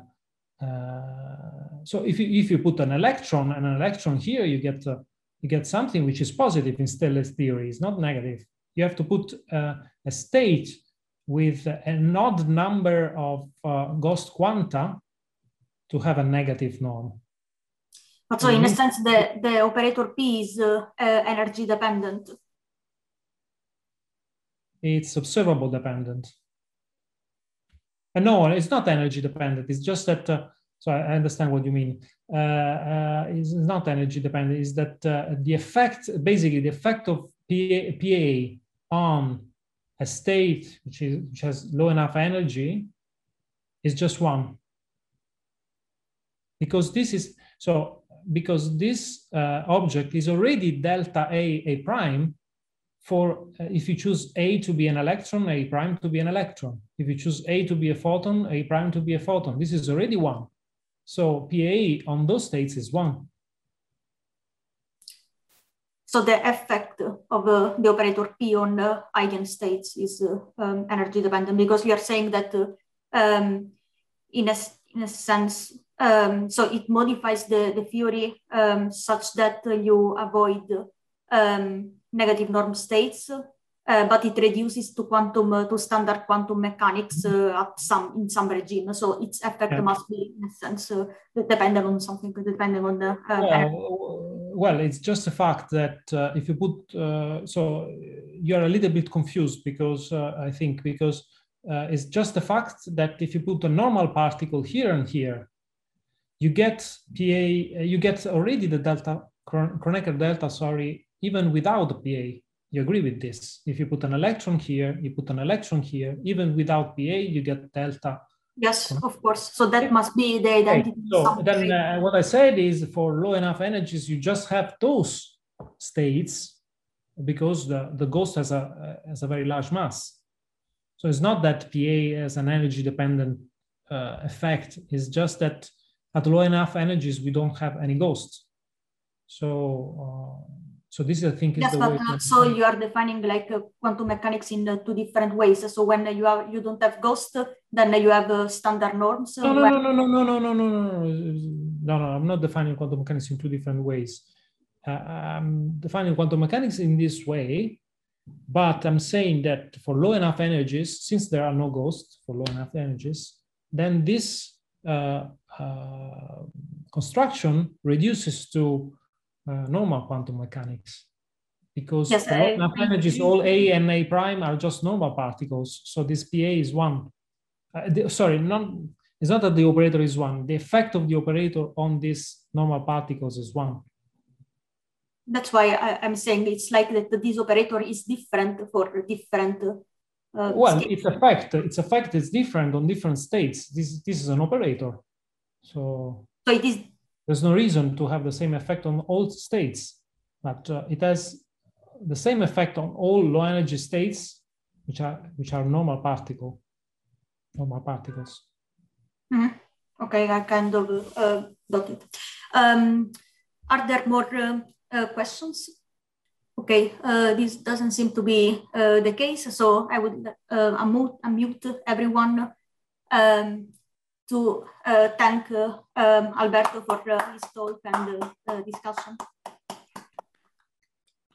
A: uh, so if you, if you put an electron and an electron here, you get, uh, you get something which is positive in stellar theory, it's not negative. You have to put uh, a state with an odd number of uh, Ghost quanta to have a negative norm.
B: But so in a sense, the, the operator P is uh, uh, energy dependent.
A: It's observable dependent. Uh, no, it's not energy dependent. It's just that, uh, so I understand what you mean. Uh, uh, it's not energy dependent. It's that uh, the effect, basically the effect of P A, P A on a state which, is, which has low enough energy is just one. Because this is, so, because this uh, object is already delta A, A prime for, uh, if you choose A to be an electron, A prime to be an electron. If you choose A to be a photon, A prime to be a photon. This is already one. So P A on those states is one.
B: so the effect of uh, the operator P on uh, eigenstates is uh, um, energy dependent, because we are saying that uh, um, in, a, in a sense, um, so it modifies the, the theory um, such that uh, you avoid um, negative norm states, uh, but it reduces to quantum uh, to standard quantum mechanics uh, at some in some regime. So its effect yeah. must be in a sense uh, dependent on something, depending on the. Um,
A: well, well, it's just a fact that uh, if you put uh, so you're a little bit confused because uh, I think because uh, it's just the fact that if you put a normal particle here and here, you get P A, you get already the delta Kronecker delta. Sorry, even without the P A. You agree with this? If you put an electron here, you put an electron here, even without P A, you get delta.
B: Yes, of course. So that must be the identity.
A: Okay. So then uh, what I said is for low enough energies, you just have those states because the, the ghost has a, has a very large mass. So it's not that P A has an energy dependent uh, effect. It's just that at low enough energies, we don't have any ghosts. So, uh, So this, I think, is
B: yes,
A: the
B: but
A: way.
B: uh, so you are defining like uh, quantum mechanics in uh, two different ways. So when you have you don't have ghost, then you have uh, standard norms.
A: No, no, no, no, no, no, no, no, no, no, no, no. I'm not defining quantum mechanics in two different ways. Uh, I'm defining quantum mechanics in this way, but I'm saying that for low enough energies, since there are no ghosts for low enough energies, then this uh, uh, construction reduces to Uh, normal quantum mechanics, because
B: yes,
A: for low enough energies, all A and A prime are just normal particles. So this P A is one. Uh, the, sorry, not, it's not that the operator is one. The effect of the operator on these normal particles is one.
B: That's why I, I'm saying it's like that this operator is different for different. Uh,
A: well,
B: states.
A: its effect, its effect is different on different states. This, this is an operator. So,
B: so it is.
A: There's no reason to have the same effect on all states, but uh, it has the same effect on all low energy states, which are which are normal particle, normal particles.
B: Mm-hmm. Okay, I kind of uh, got it. Um, are there more uh, uh, questions? Okay, uh, this doesn't seem to be uh, the case, so I would uh, unmute, unmute everyone. Um, to uh, thank uh, um, Alberto for uh, his talk and uh, uh, discussion.